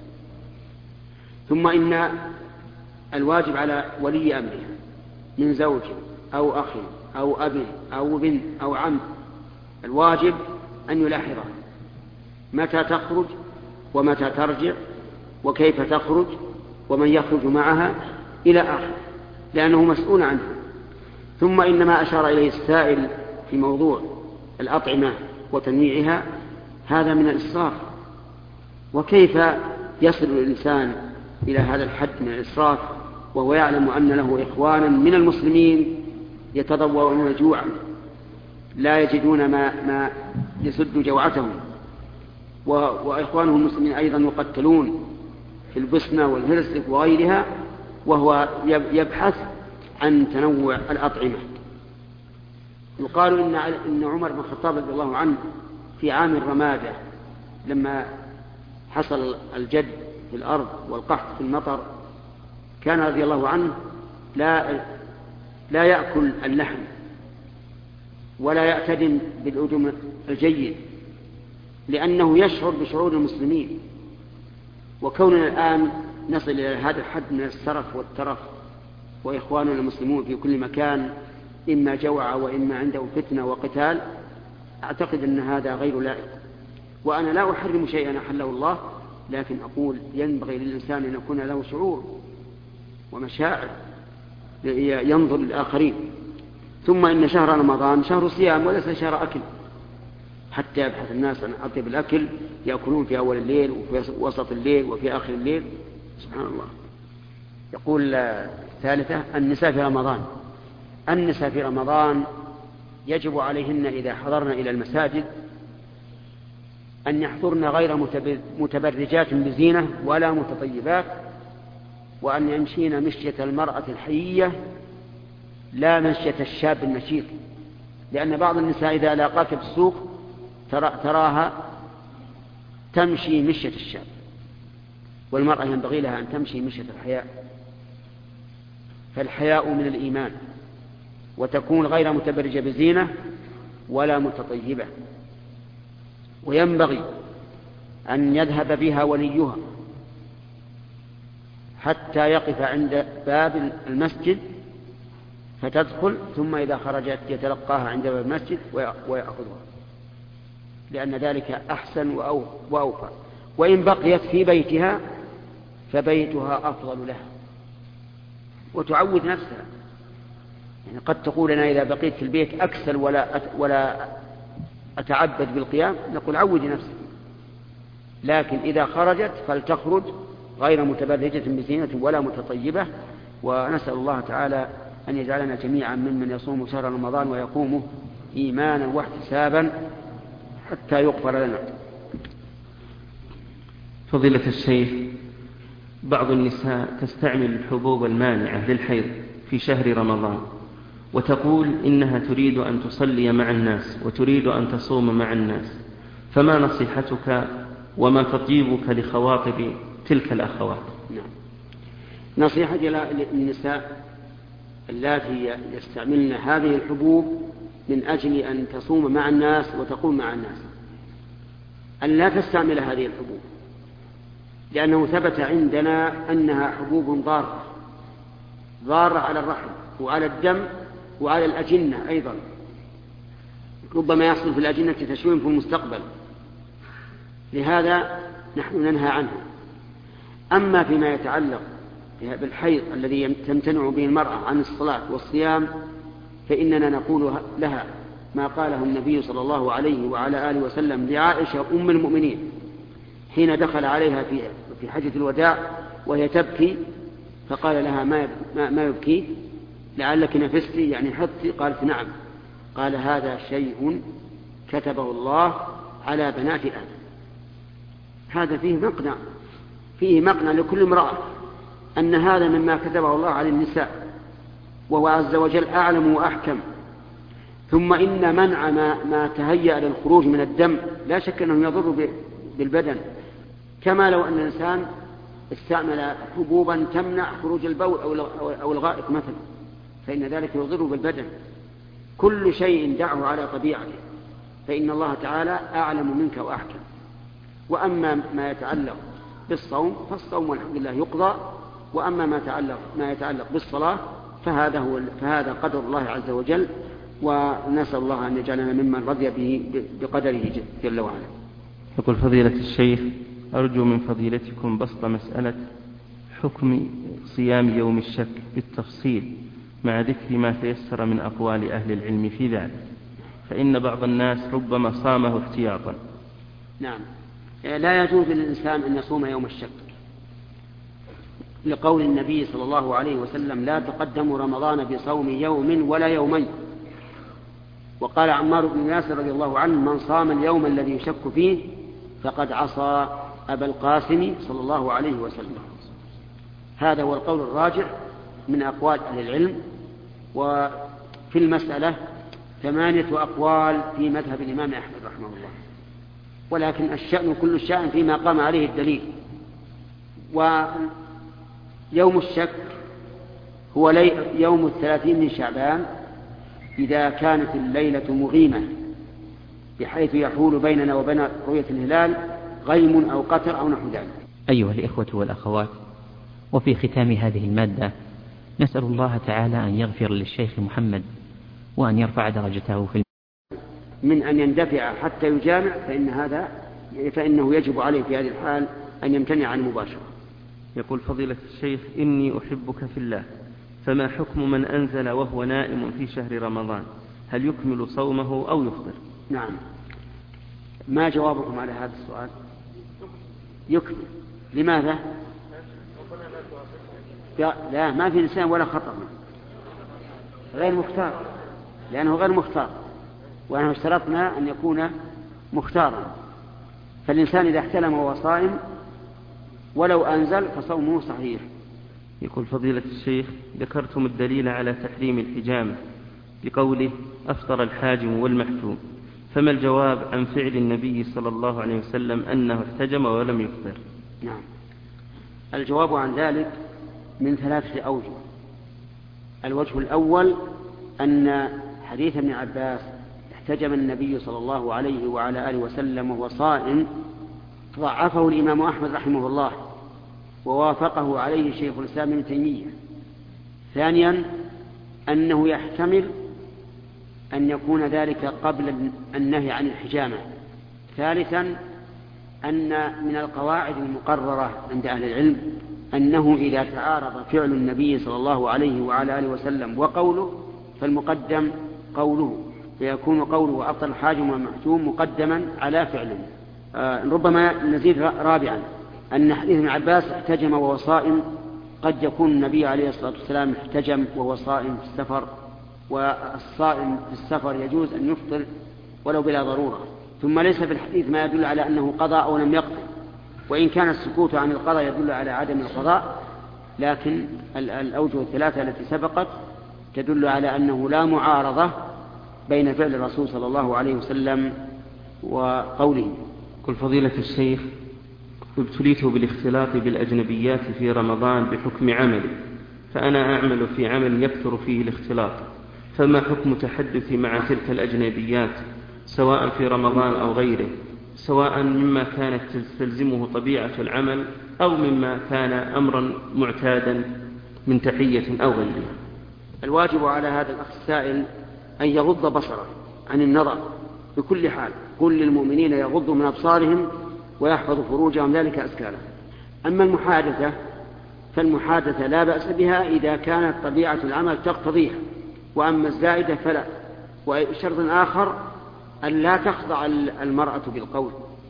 ثم إن الواجب على ولي أمرها من زوج أو أخ أو أب أو بنت أو عم، الواجب أن يلاحظها متى تخرج ومتى ترجع وكيف تخرج ومن يخرج معها إلى آخر، لأنه مسؤول عنه. ثم إن ما أشار إليه السائل في موضوع الأطعمة وتنويعها هذا من الإسراف، وكيف يصل الإنسان إلى هذا الحد من الإسراف وهو يعلم أن له إخوانا من المسلمين يتضوعون جوعا لا يجدون ما, ما يسد جوعتهم، وإخوانهم المسلمين أيضا يقتلون في البسنة والهرسك وغيرها، وهو يبحث عن تنوع الأطعمة. يقال إن, إن عمر بن الخطاب رضي الله عنه في عام الرمادة لما حصل الجد في الأرض والقحط في المطر كان رضي الله عنه لا, لا يأكل اللحم ولا يعتدم بالأدم الجيد، لأنه يشعر بشعور المسلمين. وكوننا الآن نصل إلى هذا الحد من السرف والترف وإخواننا المسلمون في كل مكان إما جوع وإما عنده فتنة وقتال، أعتقد أن هذا غير لائق. وأنا لا أحرم شيئا أحله الله، لكن أقول ينبغي للإنسان أن يكون له شعور ومشاعر ينظر للآخرين. ثم إن شهر رمضان شهر صيام وليس شهر أكل، حتى يبحث الناس عن أطيب الأكل يأكلون في أول الليل وفي وسط الليل وفي آخر الليل. سبحان الله. يقول الثالثة النساء في رمضان. النساء في رمضان يجب عليهن إذا حضرن إلى المساجد أن يحضرن غير متبرجات بزينة ولا متطيبات، وأن يمشين مشية المرأة الحيية لا مشية الشاب النشيط، لأن بعض النساء إذا لاقاك في السوق تراها تمشي مشية الشاب، والمرأة ينبغي لها أن تمشي مشية الحياء، فالحياء من الإيمان، وتكون غير متبرجة بزينة ولا متطيبة. وينبغي أن يذهب بها وليها حتى يقف عند باب المسجد فتدخل، ثم إذا خرجت يتلقاها عند باب المسجد ويأخذها، لأن ذلك أحسن وأوفى. وإن بقيت في بيتها فبيتها أفضل لها، وتعود نفسها. يعني قد تقول أنا إذا بقيت في البيت أكسل ولا ولا أتعبد بالقيام، نقول عودي نفسك. لكن إذا خرجت فلتخرج غير متبرجة بزينة ولا متطيبة. ونسأل الله تعالى أن يجعلنا جميعا ممن يصوم شهر رمضان ويقومه إيمانا واحتسابا حتى يغفر لنا. فضيلة الشيخ، بعض النساء تستعمل الحبوب المانعة للحيض في شهر رمضان، وتقول إنها تريد أن تصلي مع الناس وتريد أن تصوم مع الناس، فما نصيحتك وما تطيبك لخواطب تلك الأخوات؟ نعم. نصيحتي للنساء اللاتي يستعملن هذه الحبوب من أجل أن تصوم مع الناس وتقوم مع الناس أن لا تستعمل هذه الحبوب، لأنه ثبت عندنا أنها حبوب ضارة ضارة على الرحم وعلى الدم وعلى الأجنة أيضا، ربما يحصل في الأجنة تشويه في المستقبل، لهذا نحن ننهى عنه. أما فيما يتعلق بالحيض الذي تمتنع به المرأة عن الصلاة والصيام فإننا نقول لها ما قاله النبي صلى الله عليه وعلى آله وسلم لعائشة أم المؤمنين حين دخل عليها في في حجة الوداع وهي تبكي، فقال لها ما ما يبكيك؟ لعلك نفستي يعني حطي؟ قالت نعم. قال هذا شيء كتبه الله على بنات آدم. هذا فيه مقنع فيه مقنع لكل امرأة أن هذا مما كتبه الله على النساء، وهو عز وجل أعلم وأحكم. ثم إن منع ما, ما تهيأ للخروج من الدم لا شك أنه يضر بالبدن، كما لو أن الإنسان استعمل حبوبا تمنع خروج البول أو الغائط مثلا، فإن ذلك يضر بالبدن. كل شيء دعه على طبيعته، فإن الله تعالى أعلم منك وأحكم. وأما ما يتعلق بالصوم فالصوم والحمد لله يقضى، وأما ما يتعلق, ما يتعلق بالصلاة فهذا, هو فهذا قدر الله عز وجل، ونسأل الله أن يجعلنا ممن رضي به بقدره جل وعلا. يقول فضيلة الشيخ: أرجو من فضيلتكم بسط مسألة حكم صيام يوم الشك بالتفصيل مع ذكر ما تيسر من أقوال أهل العلم في ذلك، فإن بعض الناس ربما صامه احتياطا. نعم، لا يجوز للإنسان أن يصوم يوم الشك، لقول النبي صلى الله عليه وسلم: لا تقدموا رمضان بصوم يوم ولا يومين. وقال عمار بن ياسر رضي الله عنه: من صام اليوم الذي يشك فيه فقد عصى أبا القاسم صلى الله عليه وسلم. هذا هو القول الراجح من أقوال أهل العلم. وفي المسألة ثمانية أقوال في مذهب الإمام أحمد رحمه الله، ولكن الشأن كل الشأن فيما قام عليه الدليل. ويوم الشك هو يوم الثلاثين من شعبان إذا كانت الليلة مغيمة بحيث يحول بيننا وبين رؤية الهلال غيم أو قطر أو نحو ذلك. أيها الإخوة والأخوات، وفي ختام هذه المادة نسأل الله تعالى أن يغفر للشيخ محمد وأن يرفع درجته في من أن يندفع حتى يجامع، فإن هذا فإنه يجب عليه في هذه الحال أن يمتنع عن المباشرة. يقول فضيلة الشيخ: إني أحبك في الله، فما حكم من أنزل وهو نائم في شهر رمضان؟ هل يكمل صومه أو يفطر؟ نعم. ما جوابكم على هذا السؤال؟ يكمل. لماذا؟ لا، ما في إنسان ولا خطأ، غير مختار، لأنه غير مختار، وأنه اشترطنا أن يكون مختارا. فالإنسان إذا احتلم وهو صائم ولو أنزل فصومه صحيح. يقول فضيلة الشيخ: ذكرتم الدليل على تحريم الحجامة بقوله: أفطر الحاجم والمحجوم، فما الجواب عن فعل النبي صلى الله عليه وسلم أنه احتجم ولم يفطر؟ نعم، الجواب عن ذلك من ثلاثة أوجه. الوجه الأول أن حديث ابن عباس: احتجم النبي صلى الله عليه وعلى آله وسلم وهو صائم، ضعفه الإمام أحمد رحمه الله، ووافقه عليه شيخ الإسلام ابن تيمية. ثانيا أنه يحتمل أن يكون ذلك قبل النهي عن الحجامة. ثالثا أن من القواعد المقررة عند أهل العلم أنه إذا تعارض فعل النبي صلى الله عليه وعلى آله وسلم وقوله فالمقدم قوله، فيكون قوله أفطر الحاجم والمحجوم مقدما على فعله. آه ربما نزيد رابعا أن حديث ابن عباس: احتجم وهو صائم، قد يكون النبي عليه الصلاة والسلام احتجم وهو صائم في السفر، والصائم في السفر يجوز أن يفطر ولو بلا ضرورة. ثم ليس في الحديث ما يدل على أنه قضى أو لم يقضي، وإن كان السكوت عن القضاء يدل على عدم القضاء، لكن الأوجه الثلاثة التي سبقت تدل على أنه لا معارضة بين فعل الرسول صلى الله عليه وسلم وقوله. قل فضيلة الشيخ: ابتليت بالاختلاط بالأجنبيات في رمضان بحكم عملي، فأنا أعمل في عمل يكثر فيه الاختلاط، فما حكم تحدثي مع تلك الأجنبيات سواء في رمضان أو غيره، سواء مما كانت تلزمه طبيعة العمل أو مما كان أمرا معتادا من تحية أو غيره؟ الواجب على هذا الأخ السائل أن يغض بصره عن النظر بكل حال. قل للمؤمنين يغضوا من أبصارهم ويحفظوا فروجهم، ذلك أزكى لهم. أما المحادثة فالمحادثة لا بأس بها إذا كانت طبيعة العمل تقتضيها، وأما الزائدة فلا. وشرط آخر أن لا تخضع المرأة بالقول،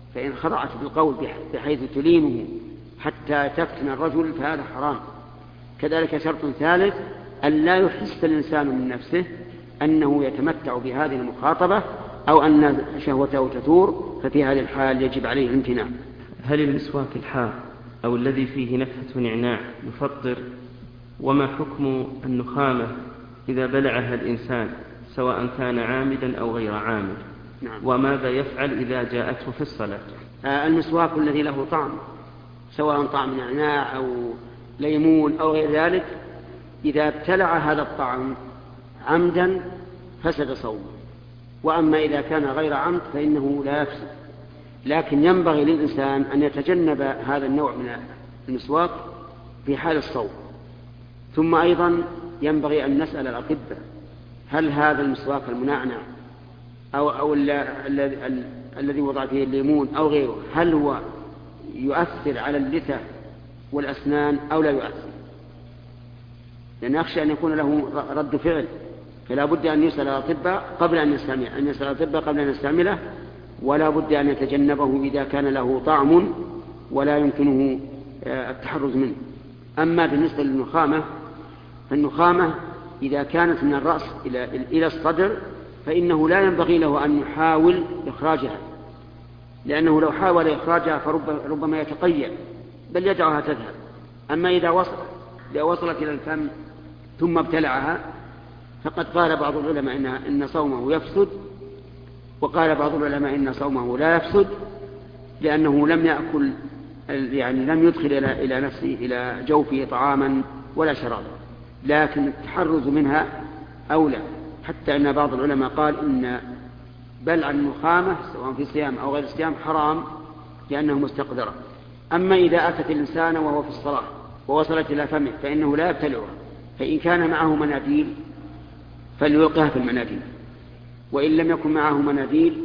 فإن خضعت بالقول بحيث تلينه حتى تفتن الرجل فهذا حرام. كذلك شرط ثالث أن لا يحس الإنسان من نفسه أنه يتمتع بهذه المخاطبة أو أن شهوته تثور، ففي هذه الحال يجب عليه الامتناع. هل المسواك الحار أو الذي فيه نفحة نعناع يفطر؟ وما حكم النخامة إذا بلعها الإنسان سواء كان عامدا أو غير عامد؟ نعم. وماذا يفعل إذا جاءته في الصلاة؟ آه المسواك الذي له طعم سواء طعم نعناع أو ليمون أو غير ذلك، إذا ابتلع هذا الطعم عمدا فسد صومه. وأما إذا كان غير عمد فإنه لا يفسد، لكن ينبغي للإنسان أن يتجنب هذا النوع من المسواك في حال الصوم. ثم أيضا ينبغي أن نسأل الأطباء هل هذا المسواك المنعنع أو, أو الذي وضع فيه الليمون أو غيره هل هو يؤثر على اللثة والأسنان أو لا يؤثر، لأن أخشى أن يكون له رد فعل، فلا بد أن يسأل الأطباء قبل أن يستعمله أن يسأل الأطباء قبل أن يستعمله، ولا بد أن يتجنبه إذا كان له طعم ولا يمكنه التحرز منه. أما بالنسبة للنخامة فالنخامة إذا كانت من الرأس إلى إلى الصدر فإنه لا ينبغي له أن يحاول إخراجها، لأنه لو حاول إخراجها فربما يتقيأ بل يدعها تذهب. أما إذا وصل وصلت إلى الفم ثم ابتلعها فقد قال بعض العلماء إن, إن صومه يفسد، وقال بعض العلماء إن صومه لا يفسد لأنه لم يأكل يعني لم يدخل إلى, إلى نفسه إلى جوفه طعاما ولا شرابا، لكن التحرز منها أولى. حتى أن بعض العلماء قال إن بلع النخامة سواء في صيام أو غير صيام حرام لأنه مستقذرة. أما إذا أتت الإنسان وهو في الصلاة ووصلت إلى فمه فإنه لا يبتلعها، فإن كان معه مناديل فليلقها في المناديل، وإن لم يكن معه مناديل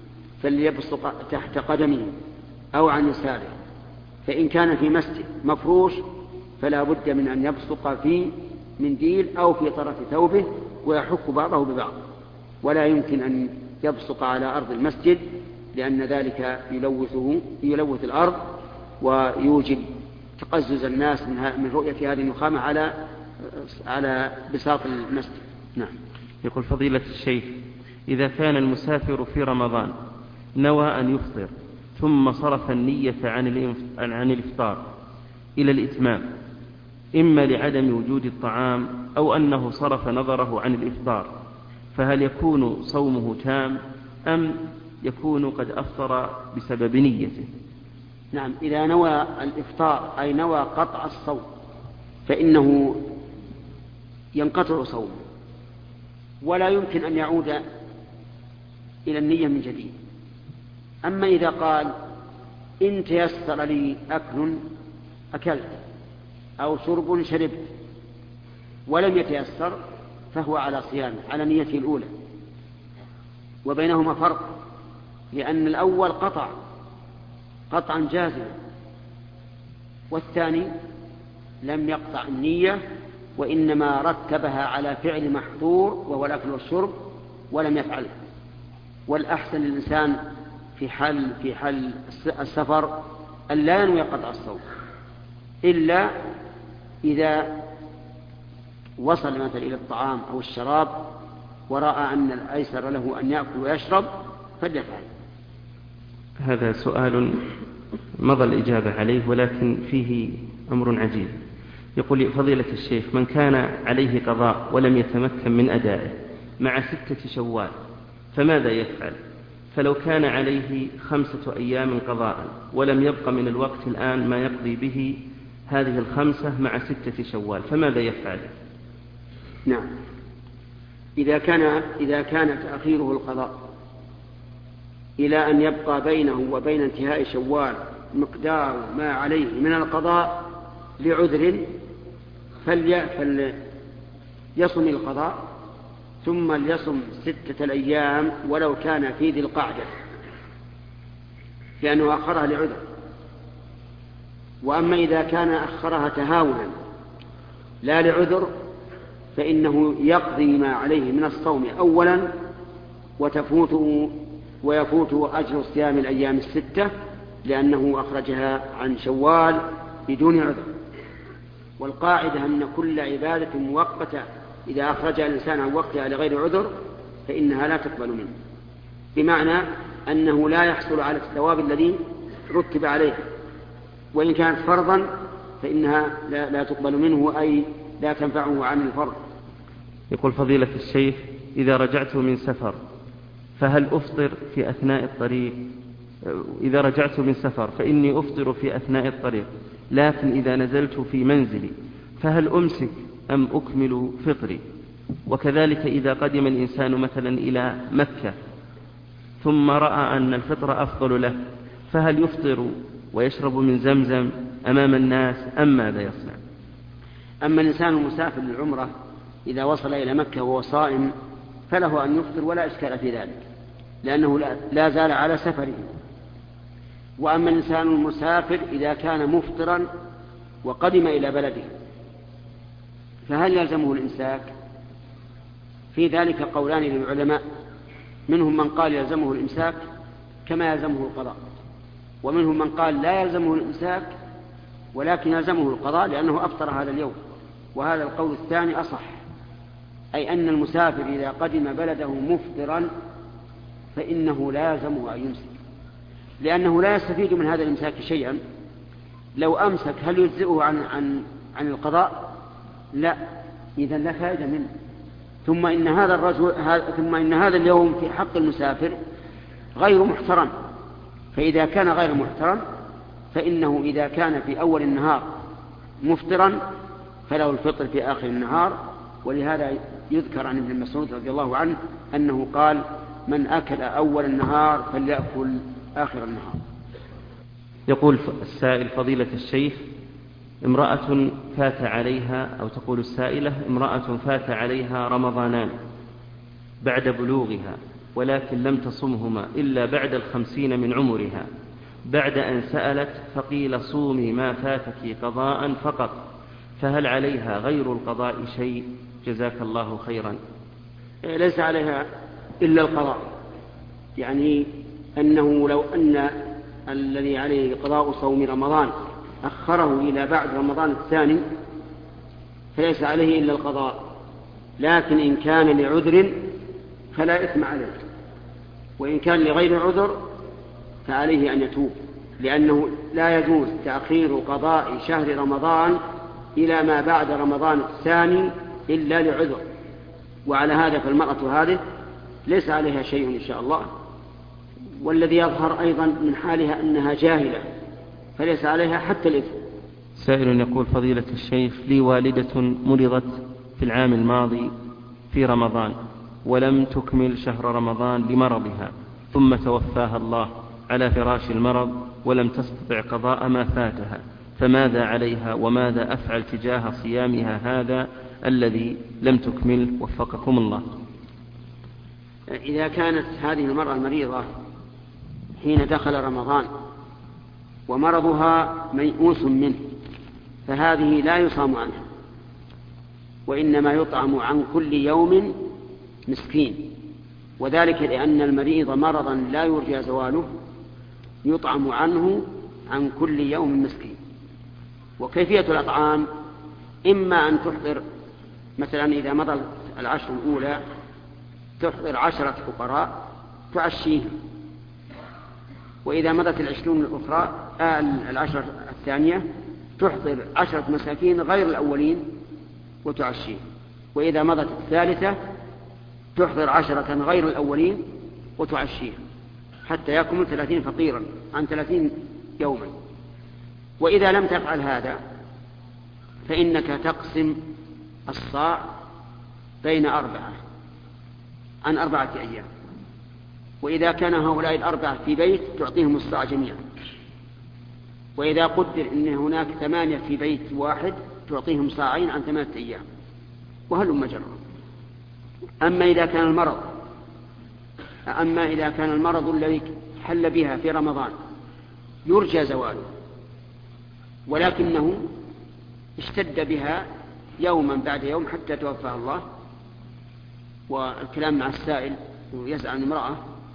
فليبصق تحت قدمه أو عن يساره، فإن كان في مسجد مفروش فلا بد من أن يبصق في منديل أو في طرف ثوبه ويحك بعضه ببعض، ولا يمكن أن يبصق على أرض المسجد لأن ذلك يلوثه يلوث الأرض ويوجب تقزز الناس من رؤية هذه النخامة على على بساط المسجد. نعم. يقول فضيلة الشيخ إذا كان المسافر في رمضان نوى أن يفطر ثم صرف النية عن الإفطار إلى الإتمام إما لعدم وجود الطعام أو أنه صرف نظره عن الإفطار، فهل يكون صومه تام أم يكون قد أفطر بسبب نيته؟ نعم، إذا نوى الإفطار أي نوى قطع الصوم فإنه ينقطع صومه ولا يمكن أن يعود إلى النية من جديد. أما إذا قال إن تيسر لي أكل أكلت أو شرب شربت ولم يتيسر فهو على صيامه على نيته الأولى، وبينهما فرق، لأن الأول قطع قطعا جازما والثاني لم يقطع النية وإنما رتبها على فعل محظور وهو الأكل والشرب ولم يفعله. والأحسن للإنسان في حال في حال السفر أن لا ينوي قطع الصوم إلا إذا وصل مثلا إلى الطعام أو الشراب ورأى أن الأيسر له أن يأكل ويشرب فليفعل. هذا سؤال مضى الإجابة عليه ولكن فيه أمر عجيب. يقول فضيلة الشيخ من كان عليه قضاء ولم يتمكن من أدائه مع ستة شوال فماذا يفعل؟ فلو كان عليه خمسة أيام قضاء ولم يبق من الوقت الآن ما يقضي به هذه الخمسة مع ستة شوال فماذا يفعل؟ نعم، إذا كان إذا كان تأخيره القضاء إلى أن يبقى بينه وبين انتهاء شوال مقدار ما عليه من القضاء لعذر فليصم القضاء ثم ليصم ستة الأيام ولو كان في ذي القعدة لأنه أخرها لعذر. وأما إذا كان أخرها تهاونا لا لعذر فإنه يقضي ما عليه من الصوم أولا وتفوته ويفوت أجر صيام الأيام الستة لأنه أخرجها عن شوال بدون عذر. والقاعدة أن كل عبادة مؤقتة إذا أخرجها الإنسان عن وقتها لغير عذر فإنها لا تقبل منه، بمعنى أنه لا يحصل على الثواب الذي رتب عليه، وإن كانت فرضا فإنها لا, لا تقبل منه، أي لا تنفعه عن الفرض. يقول فضيلة الشيخ: إذا رجعت من سفر فهل أفطر في أثناء الطريق؟ إذا رجعت من سفر فإني أفطر في أثناء الطريق، لكن إذا نزلت في منزلي فهل أمسك أم أكمل فطري؟ وكذلك إذا قدم الإنسان مثلا إلى مكة ثم رأى أن الفطر أفضل له فهل يفطر ويشرب من زمزم أمام الناس أم ماذا يصنع؟ أما الإنسان المسافر للعمرة إذا وصل إلى مكة وهو صائم فله أن يفطر ولا إشكال في ذلك، لأنه لا زال على سفره. وأما الإنسان المسافر إذا كان مفطرا وقدم إلى بلده فهل يلزمه الإمساك؟ في ذلك قولان للعلماء، منهم من قال يلزمه الإمساك كما يلزمه القضاء، ومنهم من قال لا يلزمه الإمساك ولكن يلزمه القضاء لأنه أفطر هذا اليوم، وهذا القول الثاني أصح، أي أن المسافر إذا قدم بلده مفطرا فإنه لا يلزمه أن يمسك، لأنه لا يستفيد من هذا الإمساك شيئا. لو أمسك هل يجزئه عن, عن, عن القضاء؟ لا، إذن لا فائدة منه. ثم إن هذا الرجل ثم إن هذا اليوم في حق المسافر غير محترم، فإذا كان غير محترم فإنه إذا كان في أول النهار مفطرا فله الفطر في آخر النهار. ولهذا يذكر عن ابن مسعود رضي الله عنه أنه قال: من أكل أول النهار فليأكل آخر النهار. يقول السائل: فضيلة الشيخ، امرأة فات عليها، أو تقول السائلة: امرأة فات عليها رمضانان بعد بلوغها ولكن لم تصمهما إلا بعد الخمسين من عمرها، بعد أن سألت فقيل صومي ما فاتك قضاء فقط، فهل عليها غير القضاء شيء؟ جزاك الله خيرا. ليس عليها إلا القضاء، يعني أنه لو أن الذي عليه قضاء صوم رمضان أخره إلى بعد رمضان الثاني فليس عليه إلا القضاء، لكن إن كان لعذر فلا إثم عليه، وإن كان لغير عذر فعليه أن يتوب، لأنه لا يجوز تأخير قضاء شهر رمضان إلى ما بعد رمضان الثاني إلا لعذر. وعلى هذا فالمرأة هذه ليس عليها شيء إن شاء الله، والذي يظهر أيضا من حالها أنها جاهلة فليس عليها حتى الإثم. سائل يقول: فضيلة الشيخ، لي والدة مرضت في العام الماضي في رمضان ولم تكمل شهر رمضان لمرضها، ثم توفاها الله على فراش المرض ولم تستطع قضاء ما فاتها، فماذا عليها وماذا أفعل تجاه صيامها هذا الذي لم تكمل؟ وفقكم الله. إذا كانت هذه المرأة المريضة حين دخل رمضان ومرضها ميؤوس منه فهذه لا يصام عنها، وإنما يطعم عن كل يوم مسكين، وذلك لأن المريض مرضا لا يرجى زواله يطعم عنه عن كل يوم مسكين. وكيفية الأطعام إما أن تحضر مثلا إذا مضى العشر الأولى تحضر عشرة فقراء تعشيهم، وإذا مضت العشرون الأخرى آه العشرة الثانية تحضر عشرة مساكين غير الأولين وتعشيهم، وإذا مضت الثالثة تحضر عشرة غير الأولين وتعشيهم حتى يكمل ثلاثين فطيرا عن ثلاثين يوما. وإذا لم تفعل هذا فإنك تقسم الصاع بين أربعة عن أربعة أيام، وإذا كان هؤلاء الأربعة في بيت تعطيهم الصاع جميعا، وإذا قدر أن هناك ثمانية في بيت واحد تعطيهم صاعين عن ثمانية أيام، وهل مجرى. أما إذا كان المرض أما إذا كان المرض الذي حل بها في رمضان يرجى زواله ولكنه اشتد بها يوما بعد يوم حتى توفاها الله، والكلام مع السائل يسأل عن امرأة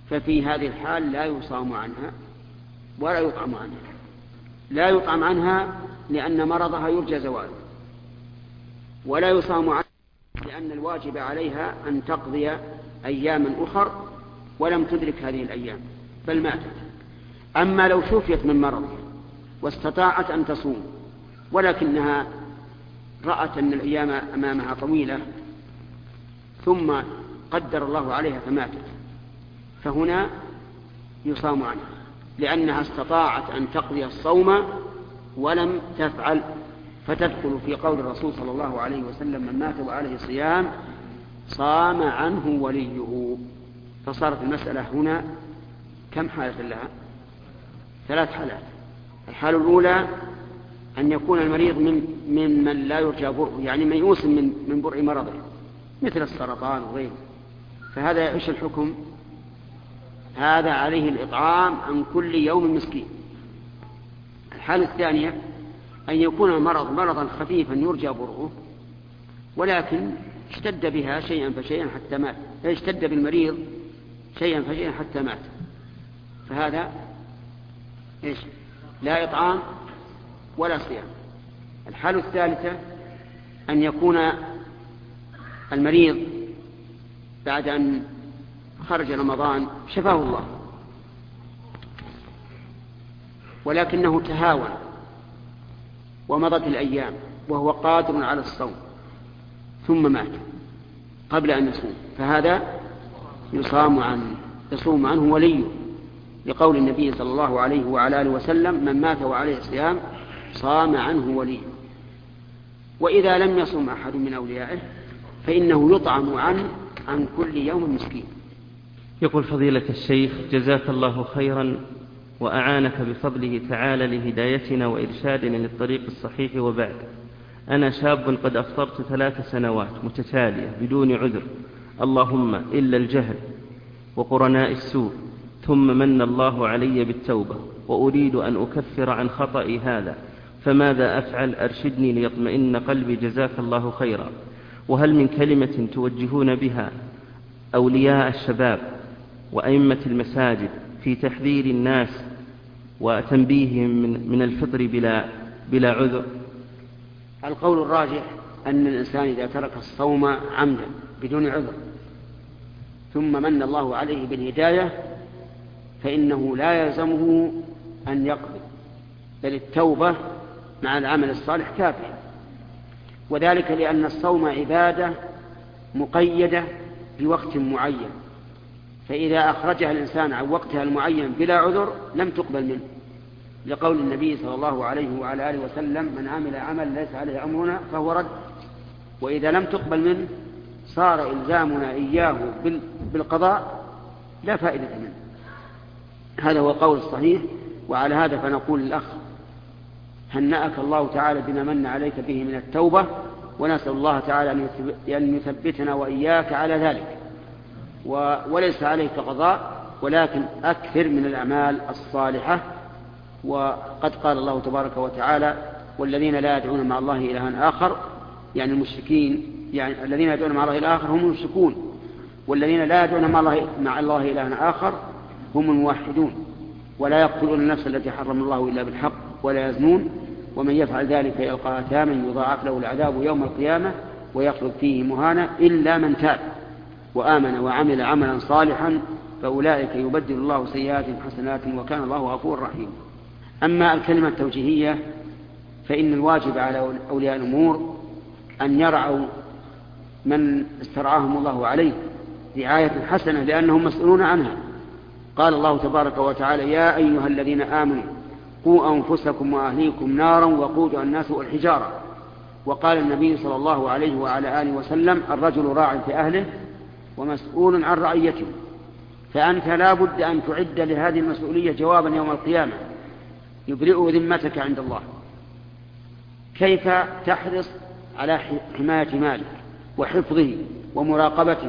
ففي هذه الحال لا يصام عنها ولا يطعم عنها. لا يطعم عنها لأن مرضها يرجى زواله، ولا يصام عنها لأن الواجب عليها أن تقضي أياما أخر ولم تدرك هذه الأيام بل ماتت. أما لو شفيت من مرض واستطاعت أن تصوم ولكنها رأت أن الأيام أمامها طويلة ثم قدر الله عليها فماتت، فهنا يصام عنها لأنها استطاعت أن تقضي الصوم ولم تفعل، فتدخل في قول الرسول صلى الله عليه وسلم: من مات وعليه صيام صام عنه وليه. فصارت المسألة هنا كم حالة لها؟ ثلاث حالات. الحالة الأولى أن يكون المريض من من من لا يرجى برؤه، يعني ميؤوس من من برء مرضه مثل السرطان وغيره، فهذا ايش الحكم؟ هذا عليه الإطعام عن كل يوم مسكين. الحالة الثانية أن يكون المرض مرضا خفيفا يرجى برؤه ولكن اشتد بها شيئا فشيئا حتى مات، اشتد بالمريض شيئا فشيئا حتى مات، فهذا إيش؟ لا إطعام ولا صيام. الحالة الثالثة أن يكون المريض بعد أن خرج رمضان شفاه الله ولكنه تهاون ومضت الأيام وهو قادر على الصوم ثم مات قبل أن يصوم، فهذا يصام عنه يصوم عنه وليه، لقول النبي صلى الله عليه وعلى آله وسلم: من مات وعليه صيام صام عنه وليه. وإذا لم يصم أحد من أوليائه فإنه يطعم عنه عن كل يوم مسكين. يقول فضيلة الشيخ: جزاك الله خيرا وأعانك بفضله تعالى لهدايتنا وإرشادنا للطريق الصحيح، وبعد. أنا شاب قد أفطرت ثلاث سنوات متتالية بدون عذر، اللهم إلا الجهل وقرناء السوء، ثم من الله علي بالتوبة، وأريد أن أكفر عن خطئي هذا، فماذا أفعل؟ أرشدني ليطمئن قلبي جزاك الله خيرا. وهل من كلمة توجهون بها أولياء الشباب وأئمة المساجد في تحذير الناس وتنبيههم من, من الفطر بلا, بلا عذر؟ القول الراجح أن الإنسان إذا ترك الصوم عمدا بدون عذر ثم من الله عليه بالهداية فإنه لا يلزمه أن يقضي، بل التوبة مع العمل الصالح كافية، وذلك لأن الصوم عبادة مقيدة بوقت معين، فإذا أخرجها الإنسان عن وقتها المعين بلا عذر لم تقبل منه، لقول النبي صلى الله عليه وعلى آله وسلم: من عمل عمل ليس عليه أمرنا فهو رد. وإذا لم تقبل منه صار إلزامنا إياه بالقضاء لا فائدة منه. هذا هو القول الصحيح. وعلى هذا فنقول للأخ: هنأك الله تعالى بما من عليك به من التوبة، ونسأل الله تعالى أن يثبتنا وإياك على ذلك، وليس عليك قضاء ولكن أكثر من الأعمال الصالحة. وقد قال الله تبارك وتعالى: والذين لا يدعون مع الله إلها آخر، يعني المشركين، يعني الذين يدعون مع الله إلها آخر هم المشركون، والذين لا يدعون مع الله, مع الله إلها آخر هم الموحدون، ولا يقتلون النفس التي حرم الله إلا بالحق ولا يزنون، ومن يفعل ذلك يلقى أثاما يضاعف له العذاب يوم القيامة ويخلد فيه مهانا إلا من تاب وآمن وعمل عملا صالحا فأولئك يبدل الله سيئاتهم حسنات وكان الله غفورا رحيما. أما الكلمة التوجيهية فإن الواجب على أولياء الأمور أن يرعوا من استرعاهم الله عليه رعاية حسنة لأنهم مسؤولون عنها. قال الله تبارك وتعالى: يا أيها الذين آمنوا قوا أنفسكم وأهليكم نارا وقودها الناس والحجارة. وقال النبي صلى الله عليه وعلى آله وسلم: الرجل راع في أهله ومسؤول عن رعيته. فأنت لا بد أن تعد لهذه المسؤولية جوابا يوم القيامة يبرئ ذمتك عند الله. كيف تحرص على حماية مالك وحفظه ومراقبته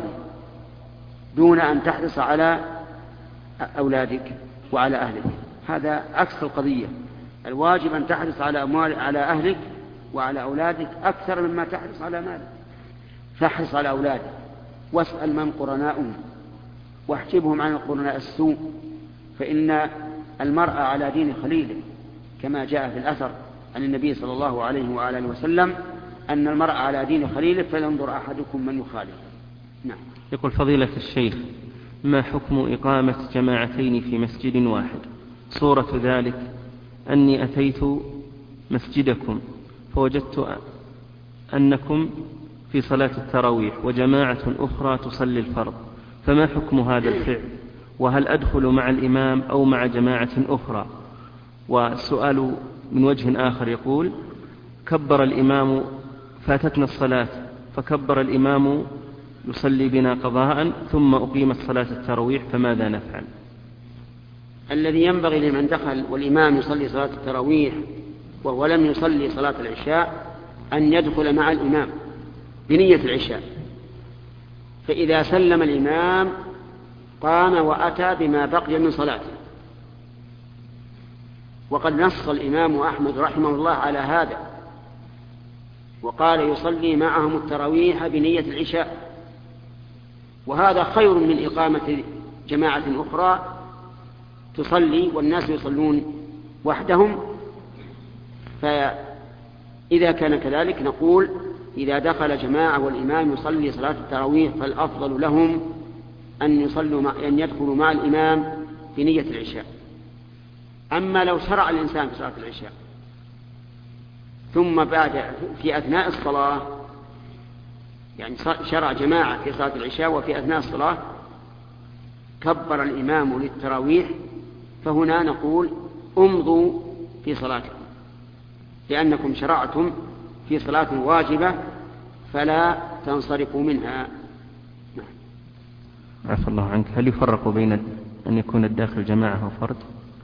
دون أن تحرص على أولادك وعلى أهلك؟ هذا عكس القضية. الواجب أن تحرص على أموال على أهلك وعلى أولادك أكثر مما تحرص على مالك. فاحرص على أولادك واسأل من قرناؤهم واحجبهم عن القرناء السوء، فإن المرء على دين خليله، كما جاء في الأثر عن النبي صلى الله عليه وآله وسلم أن المرء على دين خليله فلينظر أحدكم من يخالف. نعم. يقول فضيلة الشيخ: ما حكم إقامة جماعتين في مسجد واحد؟ صورة ذلك أني أتيت مسجدكم فوجدت أنكم في صلاة التراويح وجماعة أخرى تصلي الفرض، فما حكم هذا الفعل؟ وهل أدخل مع الإمام أو مع جماعة أخرى؟ والسؤال من وجه آخر يقول: كبر الإمام، فاتتنا الصلاة فكبر الإمام يصلي بنا قضاء ثم أقيمت صلاة التراويح، فماذا نفعل؟ الذي ينبغي لمن دخل والإمام يصلي صلاة التراويح وهو لم يصلي صلاة العشاء أن يدخل مع الإمام بنية العشاء، فإذا سلم الإمام قام وأتى بما بقي من صلاته. وقد نص الإمام أحمد رحمه الله على هذا وقال يصلي معهم التراويح بنية العشاء، وهذا خير من إقامة جماعة أخرى تصلي والناس يصلون وحدهم. فإذا كان كذلك نقول إذا دخل جماعة والإمام يصلي صلاة التراويح فالأفضل لهم أن يصلوا مع أن يدخلوا مع الإمام بنية العشاء. أما لو شرع الإنسان في صلاة العشاء ثم بعد في أثناء الصلاة، يعني شرع جماعة في صلاة العشاء وفي أثناء الصلاة كبر الإمام للتراويح، فهنا نقول امضوا في صلاتكم، لأنكم شرعتم في صلاة واجبة فلا تنصرفوا منها. عفى الله عنك، هل يفرق بين أن يكون الداخل جماعة وفرد؟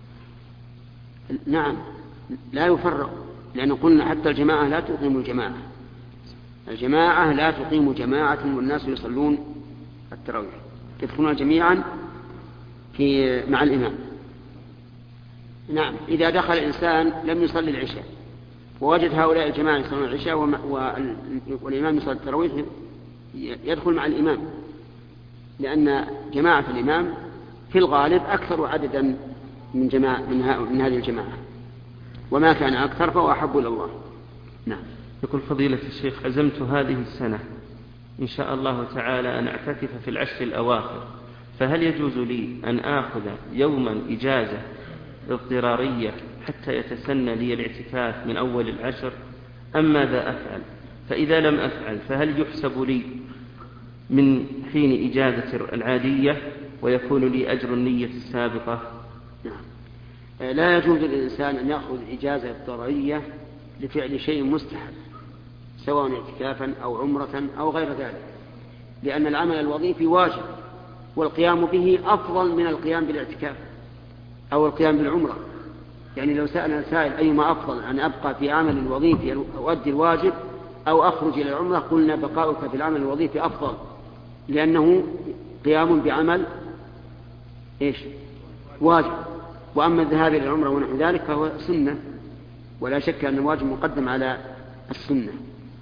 نعم، لا يفرق، لأن قلنا حتى الجماعة لا تقيم الجماعة، الجماعة لا تقيم جماعة والناس يصلون التراويح، يدخلون جميعا في مع الإمام. نعم، إذا دخل الإنسان لم يصلي العشاء ووجد هؤلاء الجماعة يصلون العشاء والإمام يصلي التراويح يدخل مع الإمام، لأن جماعة الإمام في الغالب أكثر عددا من جماعة من هذه الجماعة، وما كان أكثر فهو أحب إلى الله. نعم. يقول فضيلة الشيخ: عزمت هذه السنة إن شاء الله تعالى أن أعتكف في العشر الأواخر، فهل يجوز لي أن آخذ يوما إجازة اضطرارية حتى يتسنى لي الاعتكاف من أول العشر أم ماذا أفعل؟ فإذا لم أفعل فهل يحسب لي من حين إجازة العادية ويكون لي أجر النية السابقة؟ نعم. لا يجوز للإنسان أن يأخذ إجازة اضطرارية لفعل شيء مستحب سواء اعتكافا أو عمرة أو غير ذلك، لأن العمل الوظيفي واجب والقيام به أفضل من القيام بالاعتكاف أو القيام بالعمرة. يعني لو سألنا السائل أيما أفضل، أن أبقى في عمل الوظيفي أؤدي الواجب أو أخرج إلى العمرة، قلنا بقاؤك في العمل الوظيفي أفضل، لأنه قيام بعمل إيش؟ واجب. وأما الذهاب إلى العمرة ونحو ذلك فهو سنة، ولا شك أن الواجب مقدم على السنة.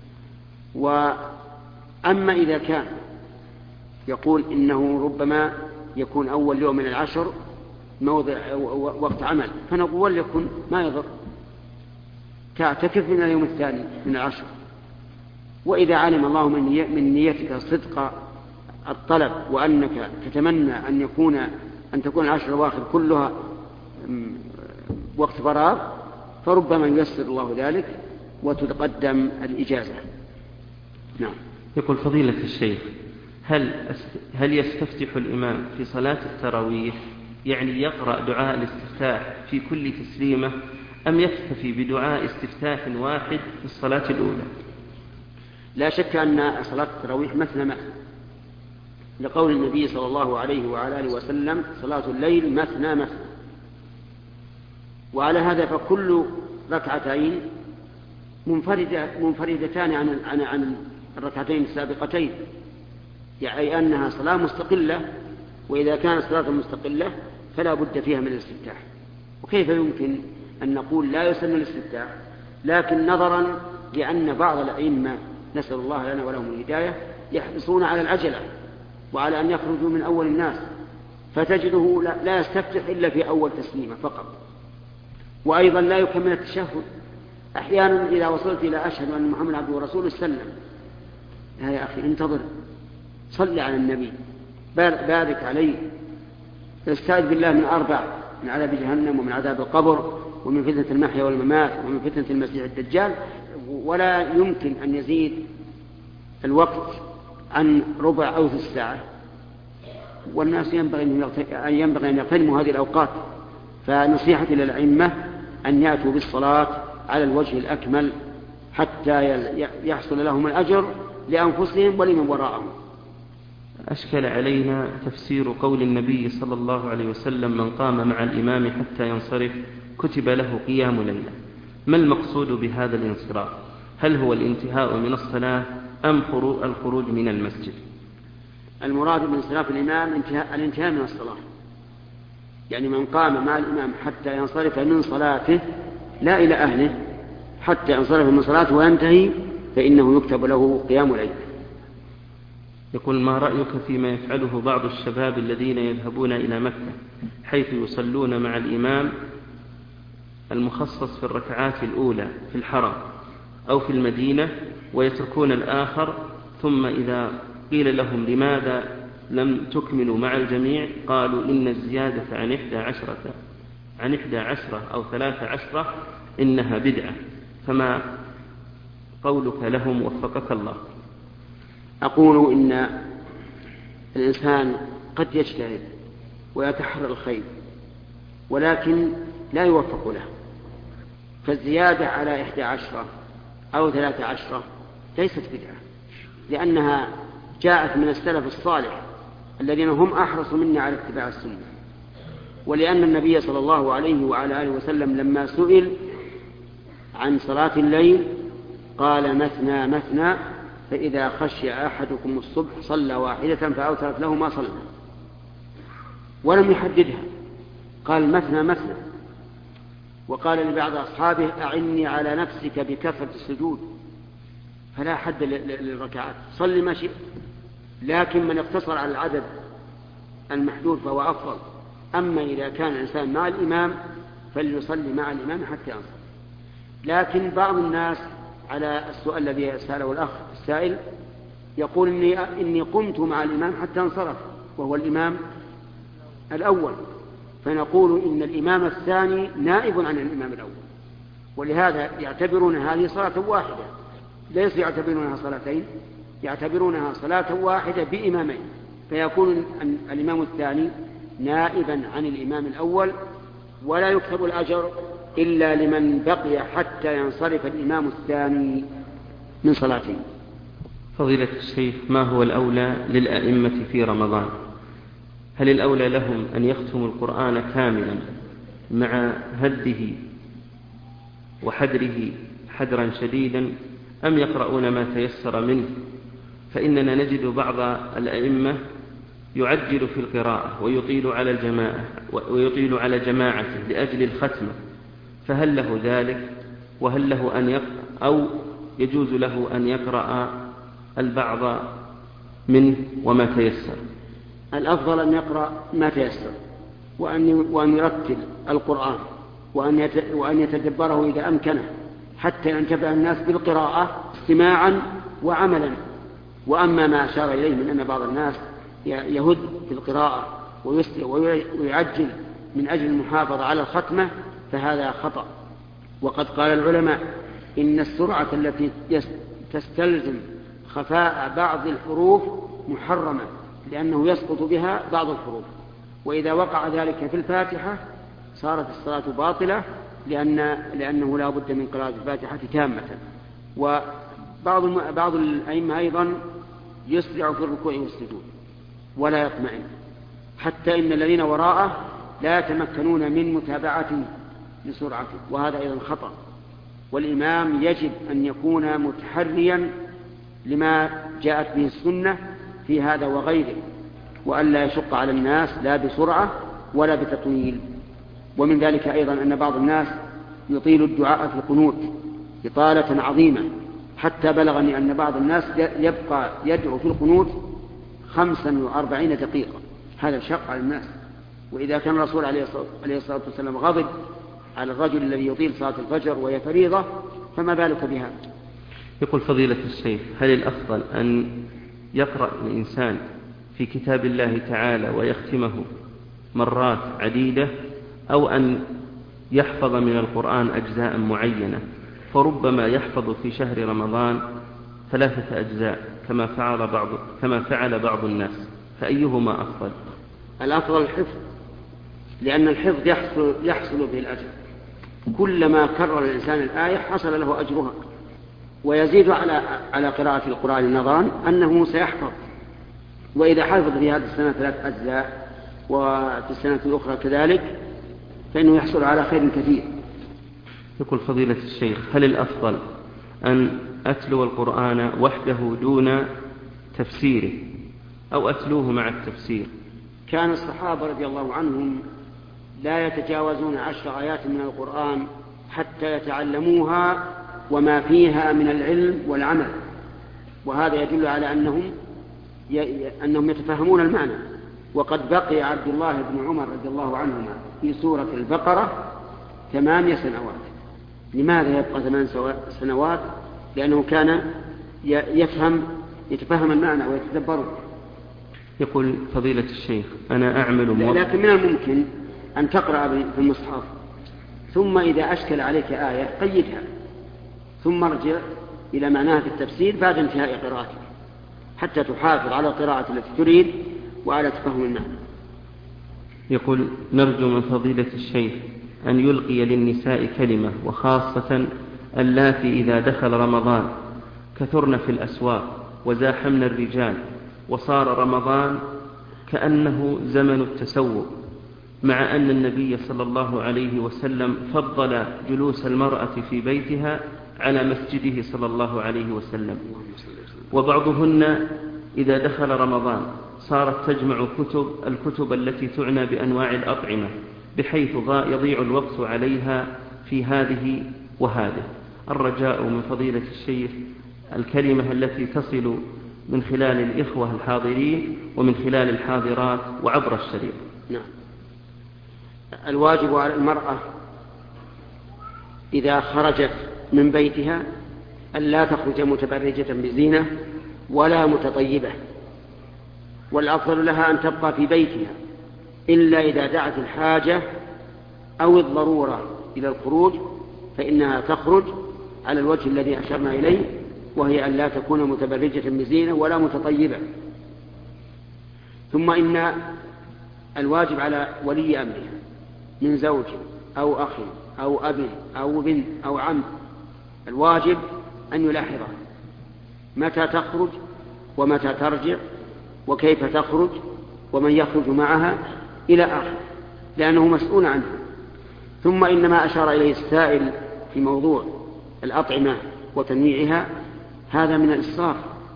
وأما إذا كان يقول إنه ربما يكون أول يوم من العشر موضع وقت عمل، فنقول يكن ما يضر، تعتكف من اليوم الثاني من العشر. وإذا علم الله من نيتك صدق الطلب وأنك تتمنى أن يكون أن تكون العشر الأواخر كلها وقت فراغ، فربما ييسر الله ذلك وتتقدم الإجازة. نعم. يقول فضيلة الشيخ: هل هل يستفتح الإمام في صلاة التراويح، يعني يقرأ دعاء الاستفتاح في كل تسليمة، أم يكتفي بدعاء استفتاح واحد في الصلاة الأولى؟ لا شك أن صلاة التراويح مثنى مثنى، لقول النبي صلى الله عليه وعلى آله وسلم: صلاة الليل مثنى مثنى. وعلى هذا فكل ركعتين منفردة منفردتان عن عن عن الركعتين السابقتين، يعني أنها صلاة مستقلة، وإذا كانت صلاة مستقلة فلا بد فيها من الاستفتاح. وكيف يمكن أن نقول لا يسن الاستفتاح؟ لكن نظرا لأن بعض الأئمة نسأل الله لنا ولهم الهداية يحرصون على العجلة وعلى أن يخرجوا من أول الناس، فتجده لا يستفتح إلا في أول تسليمة فقط، وأيضا لا يكمل التشهد. أحيانا إذا وصلت إلى أشهد أن محمد عبده ورسوله سلم، يا أخي انتظر، صل على النبي، بارك عليه، استعذ بالله من أربع: من عذاب جهنم، ومن عذاب القبر، ومن فتنة المحيا والممات، ومن فتنة المسيح الدجال. ولا يمكن أن يزيد الوقت عن ربع أو ثلث ساعة، والناس ينبغي أن يغتنموا هذه الأوقات. فنصيحة للأئمة أن يأتوا بالصلاة على الوجه الأكمل حتى يحصل لهم الأجر لأنفسهم ولمن وراءهم. أشكل علينا تفسير قول النبي صلى الله عليه وسلم: من قام مع الإمام حتى ينصرف كتب له قيام ليلة. ما المقصود بهذا الانصراف؟ هل هو الانتهاء من الصلاة أم الخروج من المسجد؟ المراد بانصراف الإمام انتهاء الانتهاء من الصلاة، يعني من قام مع الإمام حتى ينصرف من صلاته لا إلى أهله، حتى ينصرف من صلاته وينتهي فإنه يكتب له قيام ليل. يقول: ما رأيك فيما يفعله بعض الشباب الذين يذهبون إلى مكة حيث يصلون مع الإمام المخصص في الركعات الأولى في الحرم أو في المدينة ويتركون الآخر، ثم إذا قيل لهم لماذا لم تكملوا مع الجميع قالوا إن الزيادة عن إحدى عشرة عن إحدى عشرة أو ثلاث عشرة إنها بدعة، فما قولك لهم وفقك الله؟ أقول إن الإنسان قد يجتهد ويتحرى الخير ولكن لا يوفق له، فالزيادة على إحدى عشرة أو ثلاث عشرة ليست بدعة، لأنها جاءت من السلف الصالح الذين هم أحرص منا على اتباع السنة، ولأن النبي صلى الله عليه وعلى آله وسلم لما سئل عن صلاة الليل قال: مثنى مثنى، فإذا خشي أحدكم الصبح صلى واحدة فأوترت له ما صلى، ولم يحددها، قال مثنى مثنى. وقال لبعض أصحابه: أعني على نفسك بكثرة السجود، فلا حد للركعات، صل ما شئت، لكن من اقتصر على العدد المحدود فهو أفضل. أما إذا كان الإنسان مع الإمام فليصلي مع الإمام حتى ينصرف. لكن بعض الناس على السؤال الذي سأله الأخ السائل يقول إني, إني قمت مع الإمام حتى انصرف وهو الإمام الأول، فنقول إن الإمام الثاني نائب عن الإمام الأول، ولهذا يعتبرون هذه صلاة واحدة، ليس يعتبرونها صلاتين، يعتبرونها صلاة واحدة بإمامين، فيكون الإمام الثاني نائبا عن الإمام الأول، ولا يكتب الأجر إلا لمن بقي حتى ينصرف الإمام الثاني من صلاته. فضيلة الشيخ، ما هو الأولى للأئمة في رمضان؟ هل الأولى لهم أن يختموا القرآن كاملا مع هده وحدره حدرا شديدا، أم يقرؤون ما تيسر منه؟ فإننا نجد بعض الأئمة يعجل في القراءة ويطيل على الجماعة ويطيل على جماعته لأجل الختمة، فهل له ذلك؟ وهل له أن يقرأ أو يجوز له أن يقرأ البعض منه وما تيسر؟ الأفضل أن يقرأ ما تيسر، وأن وأن يرتل القرآن، وأن وأن يتدبره إذا أمكنه، حتى ينتفع الناس بالقراءة استماعا وعملا. وأما ما أشار إليه من أن بعض الناس يهد في القراءة ويعجل من أجل المحافظة على الختمة فهذا خطأ. وقد قال العلماء إن السرعة التي تستلزم خفاء بعض الحروف محرمة، لأنه يسقط بها بعض الحروف، وإذا وقع ذلك في الفاتحة صارت الصلاة باطلة، لأن لأنه لا بد من قراءة الفاتحة تامة. وبعض بعض الأئمة أيضا يسرع في الركوع والسجود ولا يطمئن، حتى إن الذين وراءه لا يتمكنون من متابعته لسرعته، وهذا أيضا خطأ. والإمام يجب أن يكون متحريا لما جاءت به السنة في هذا وغيره، وأن لا يشق على الناس لا بسرعة ولا بتطويل. ومن ذلك أيضا أن بعض الناس يطيل الدعاء في القنوت إطالة عظيمة، حتى بلغني أن بعض الناس يبقى يدعو في القنوت خمسا وأربعين دقيقة، هذا شق على الناس. وإذا كان الرسول عليه الصلاة والسلام غضب على الرجل الذي يطيل صلاة الفجر وهي فريضة، فما بالك بها؟ يقول فضيلة الشيخ: هل الأفضل أن يقرأ الإنسان في كتاب الله تعالى ويختمه مرات عديدة، أو أن يحفظ من القرآن أجزاء معينة، فربما يحفظ في شهر رمضان ثلاثة أجزاء كما فعل بعض كما فعل بعض الناس، فأيهما أفضل؟ الأفضل الحفظ، لأن الحفظ يحصل, يحصل به الأجر. كلما كرر الإنسان الآية حصل له أجرها، ويزيد على على قراءة القرآن النظام أنه سيحفظ. وإذا حفظ في هذه السنة ثلاث أجزاء وفي السنة الأخرى كذلك فإنه يحصل على خير كثير. يقول فضيلة الشيخ: هل الأفضل أن أتلو القرآن وحده دون تفسيره، أو أتلوه مع التفسير؟ كان الصحابة رضي الله عنهم لا يتجاوزون عشر آيات من القرآن حتى يتعلموها وما فيها من العلم والعمل، وهذا يدل على أنهم أنهم يتفهمون المعنى. وقد بقي عبد الله بن عمر رضي الله عنهما في سورة البقرة ثمانية سنوات. لماذا يبقى ثمان سنوات؟ لأنه كان يفهم يتفهم المعنى ويتدبره. يقول فضيلة الشيخ: أنا أعمل موظف. لكن من الممكن أن تقرأ في المصحف، ثم إذا أشكل عليك آية قيدها، ثم ارجع إلى معناها في التفسير بعد انتهاء قراءتك، حتى تحافظ على القراءة التي تريد وعلى تفهم المعنى. يقول: نرجو من فضيلة الشيخ أن يلقي للنساء كلمة، وخاصة اللاتي إذا دخل رمضان كثرن في الأسواق وزاحمن الرجال، وصار رمضان كأنه زمن التسوق، مع أن النبي صلى الله عليه وسلم فضل جلوس المرأة في بيتها على مسجده صلى الله عليه وسلم. وبعضهن إذا دخل رمضان صارت تجمع كتب الكتب التي تعنى بأنواع الأطعمة، بحيث يضيع الوقت عليها في هذه وهذه. الرجاء من فضيلة الشيخ الكلمة التي تصل من خلال الإخوة الحاضرين ومن خلال الحاضرات وعبر الشريط. نعم. الواجب على المرأة إذا خرجت من بيتها أن لا تخرج متبرجة بزينة ولا متطيبة، والأفضل لها أن تبقى في بيتها إلا إذا دعت الحاجة أو الضرورة إلى الخروج، فإنها تخرج على الوجه الذي أشرنا إليه، وهي أن لا تكون متبرجة بزينة ولا متطيبة. ثم إن الواجب على ولي أمرها من زوج أو أخ أو أب أو بنت أو عم، الواجب أن يلاحظها متى تخرج ومتى ترجع وكيف تخرج ومن يخرج معها إلى آخر، لأنه مسؤول عنه. ثم إن ما أشار إليه السائل في موضوع الأطعمة وتنويعها هذا من الإسراف،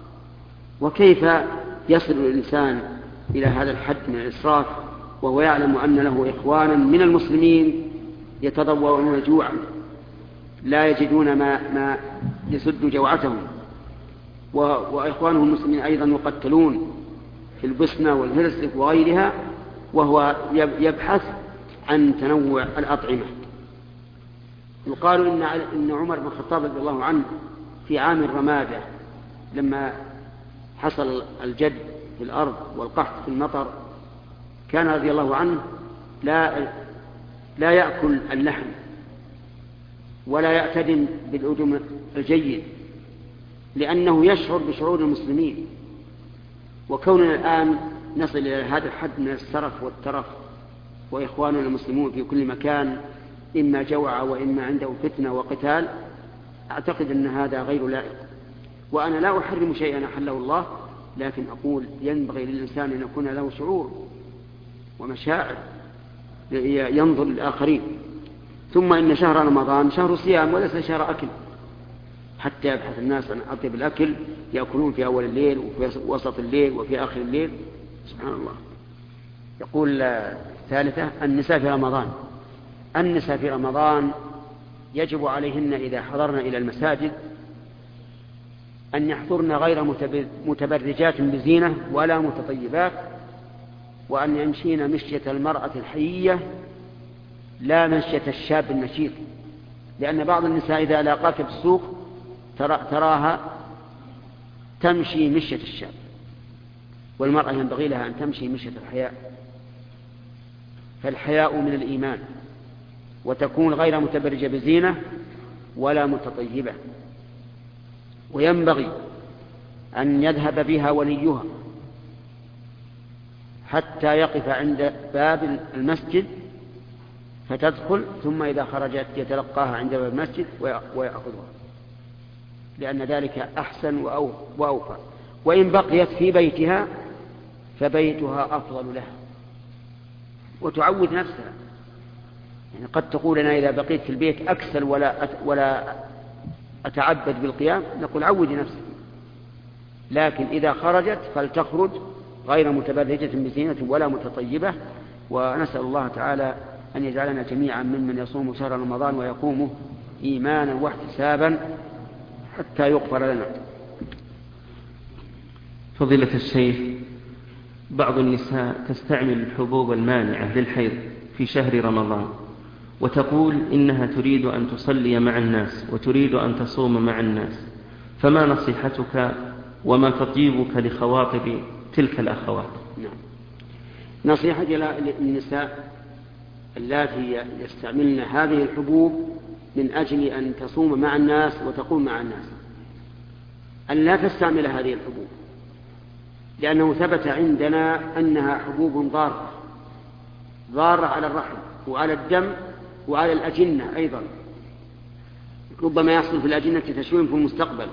وكيف يصل الإنسان إلى هذا الحد من الإسراف وهو يعلم أن له إخوانا من المسلمين يتضوعون جوعا لا يجدون ما, ما يسد جوعتهم، وإخوانهم المسلمين أيضا يقتلون في البسنة والهرسك وغيرها، وهو يبحث عن تنوع الأطعمة. يقال إن إن عمر بن الخطاب رضي الله عنه في عام الرمادة لما حصل الجد في الأرض والقحط في المطر، كان رضي الله عنه لا لا يأكل اللحم ولا يعتدم بالأدم الجيد، لأنه يشعر بشعور المسلمين. وكوننا الآن نصل إلى هذا الحد من السرف والترف وإخواننا المسلمون في كل مكان إما جوع وإما عنده فتنة وقتال، أعتقد أن هذا غير لائق. وأنا لا أحرم شيئا أحله الله، لكن أقول ينبغي للإنسان أن يكون له شعور ومشاعر ينظر للآخرين. ثم إن شهر رمضان شهر صيام وليس شهر أكل، حتى يبحث الناس عن أطيب الأكل يأكلون في أول الليل وفي وسط الليل وفي آخر الليل، سبحان الله. يقول الثالثة النساء في رمضان. النساء في رمضان يجب عليهن إذا حضرن إلى المساجد أن يحضرن غير متبرجات بزينة ولا متطيبات، وأن يمشين مشية المرأة الحيية لا مشية الشاب النشيط، لأن بعض النساء إذا لاقاك في السوق تراها تمشي مشية الشاب، والمرأة ينبغي لها أن تمشي مشية الحياء، فالحياء من الإيمان، وتكون غير متبرجة بزينة ولا متطيبة، وينبغي أن يذهب بها وليها حتى يقف عند باب المسجد فتدخل، ثم إذا خرجت يتلقاها عند باب المسجد ويأخذها، لأن ذلك أحسن وأوفى. وإن بقيت في بيتها فبيتها أفضل لها، وتعود نفسها. يعني قد تقول أنا إذا بقيت في البيت أكسل ولا ولا أتعبد بالقيام، نقول عودي نفسك، لكن إذا خرجت فلتخرج غير متبرجة بزينة ولا متطيبة. ونسأل الله تعالى أن يجعلنا جميعا ممن يصوم شهر رمضان ويقومه إيمانا واحتسابا حتى يغفر لنا. فضيلة الشيخ، بعض النساء تستعمل الحبوب المانعة للحيض في شهر رمضان، وتقول إنها تريد أن تصلي مع الناس وتريد أن تصوم مع الناس، فما نصيحتك وما تطيبك لخواطب تلك الأخوات؟ نعم. نصيحتي للنساء اللاتي يستعملن هذه الحبوب من أجل أن تصوم مع الناس وتقوم مع الناس أن لا تستعمل هذه الحبوب، لأنه ثبت عندنا أنها حبوب ضارة ضارة على الرحم وعلى الدم وعلى الأجنة أيضا، ربما يحصل في الأجنة تشويه في المستقبل،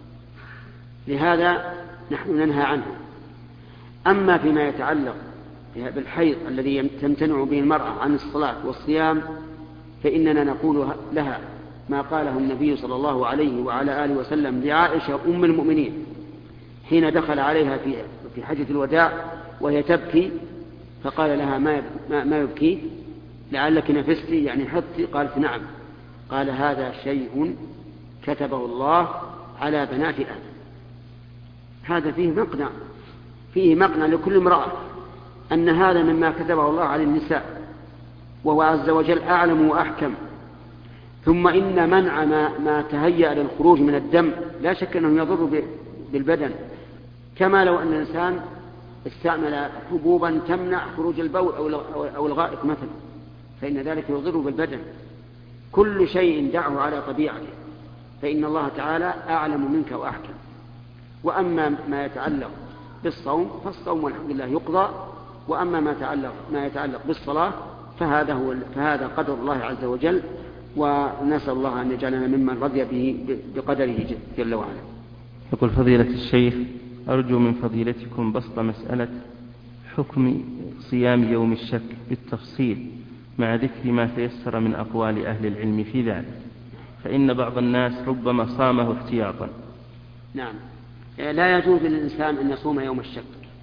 لهذا نحن ننهى عنه. أما فيما يتعلق بالحيض الذي تمتنع به المرأة عن الصلاة والصيام فإننا نقول لها ما قاله النبي صلى الله عليه وعلى آله وسلم لعائشة أم المؤمنين حين دخل عليها في في حجة الوداع وهي تبكي، فقال لها ما ما يبكي؟ لعلك نفستي يعني حطي؟ قالت نعم. قال هذا شيء كتبه الله على بنات آدم. هذا فيه مقنع فيه مقنع لكل امرأة أن هذا مما كتبه الله على النساء، وهو عز وجل أعلم وأحكم. ثم إن منع ما, ما تهيأ للخروج من الدم لا شك أنه يضر بالبدن، كما لو أن الإنسان استعمل حبوبا تمنع خروج البول أو الغائط مثلا، فإن ذلك يضر بالبدن. كل شيء دعه على طبيعته، فإن الله تعالى أعلم منك وأحكم. وأما ما يتعلق بالصوم فالصوم والحمد لله يقضى، وأما ما يتعلق, ما يتعلق بالصلاة فهذا, هو فهذا قدر الله عز وجل، ونسأل الله أن يجعلنا ممن رضي به بقدره جل وعلا. يقول فضيلة الشيخ، أرجو من فضيلتكم بسط مسألة حكم صيام يوم الشك بالتفصيل مع ذكر ما تيسر من أقوال أهل العلم في ذلك، فإن بعض الناس ربما صامه احتياطا. نعم، لا يجوز للإنسان أن يصوم يوم الشك،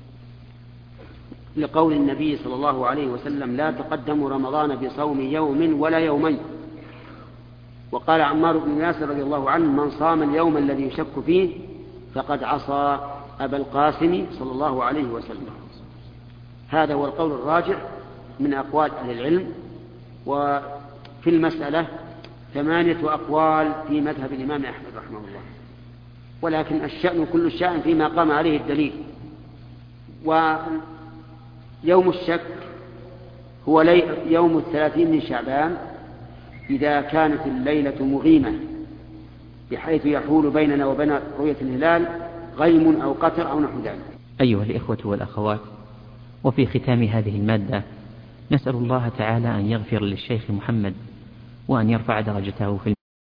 لقول النبي صلى الله عليه وسلم لا تقدموا رمضان بصوم يوم ولا يومين. وقال عمار بن ياسر رضي الله عنه من صام اليوم الذي يشك فيه فقد عصى أبا القاسم صلى الله عليه وسلم. هذا هو القول الراجح من أقوال أهل العلم. وفي المسألة ثمانية أقوال في مذهب الإمام أحمد رحمه الله، ولكن الشأن كل الشأن فيما قام عليه الدليل. ويوم الشك هو يوم الثلاثين من شعبان إذا كانت الليلة مغيمة بحيث يحول بيننا وبين رؤية الهلال غيم أو قطر أو نحو ذلك. أيها الإخوة والأخوات، وفي ختام هذه المادة نسأل الله تعالى أن يغفر للشيخ محمد وأن يرفع درجته في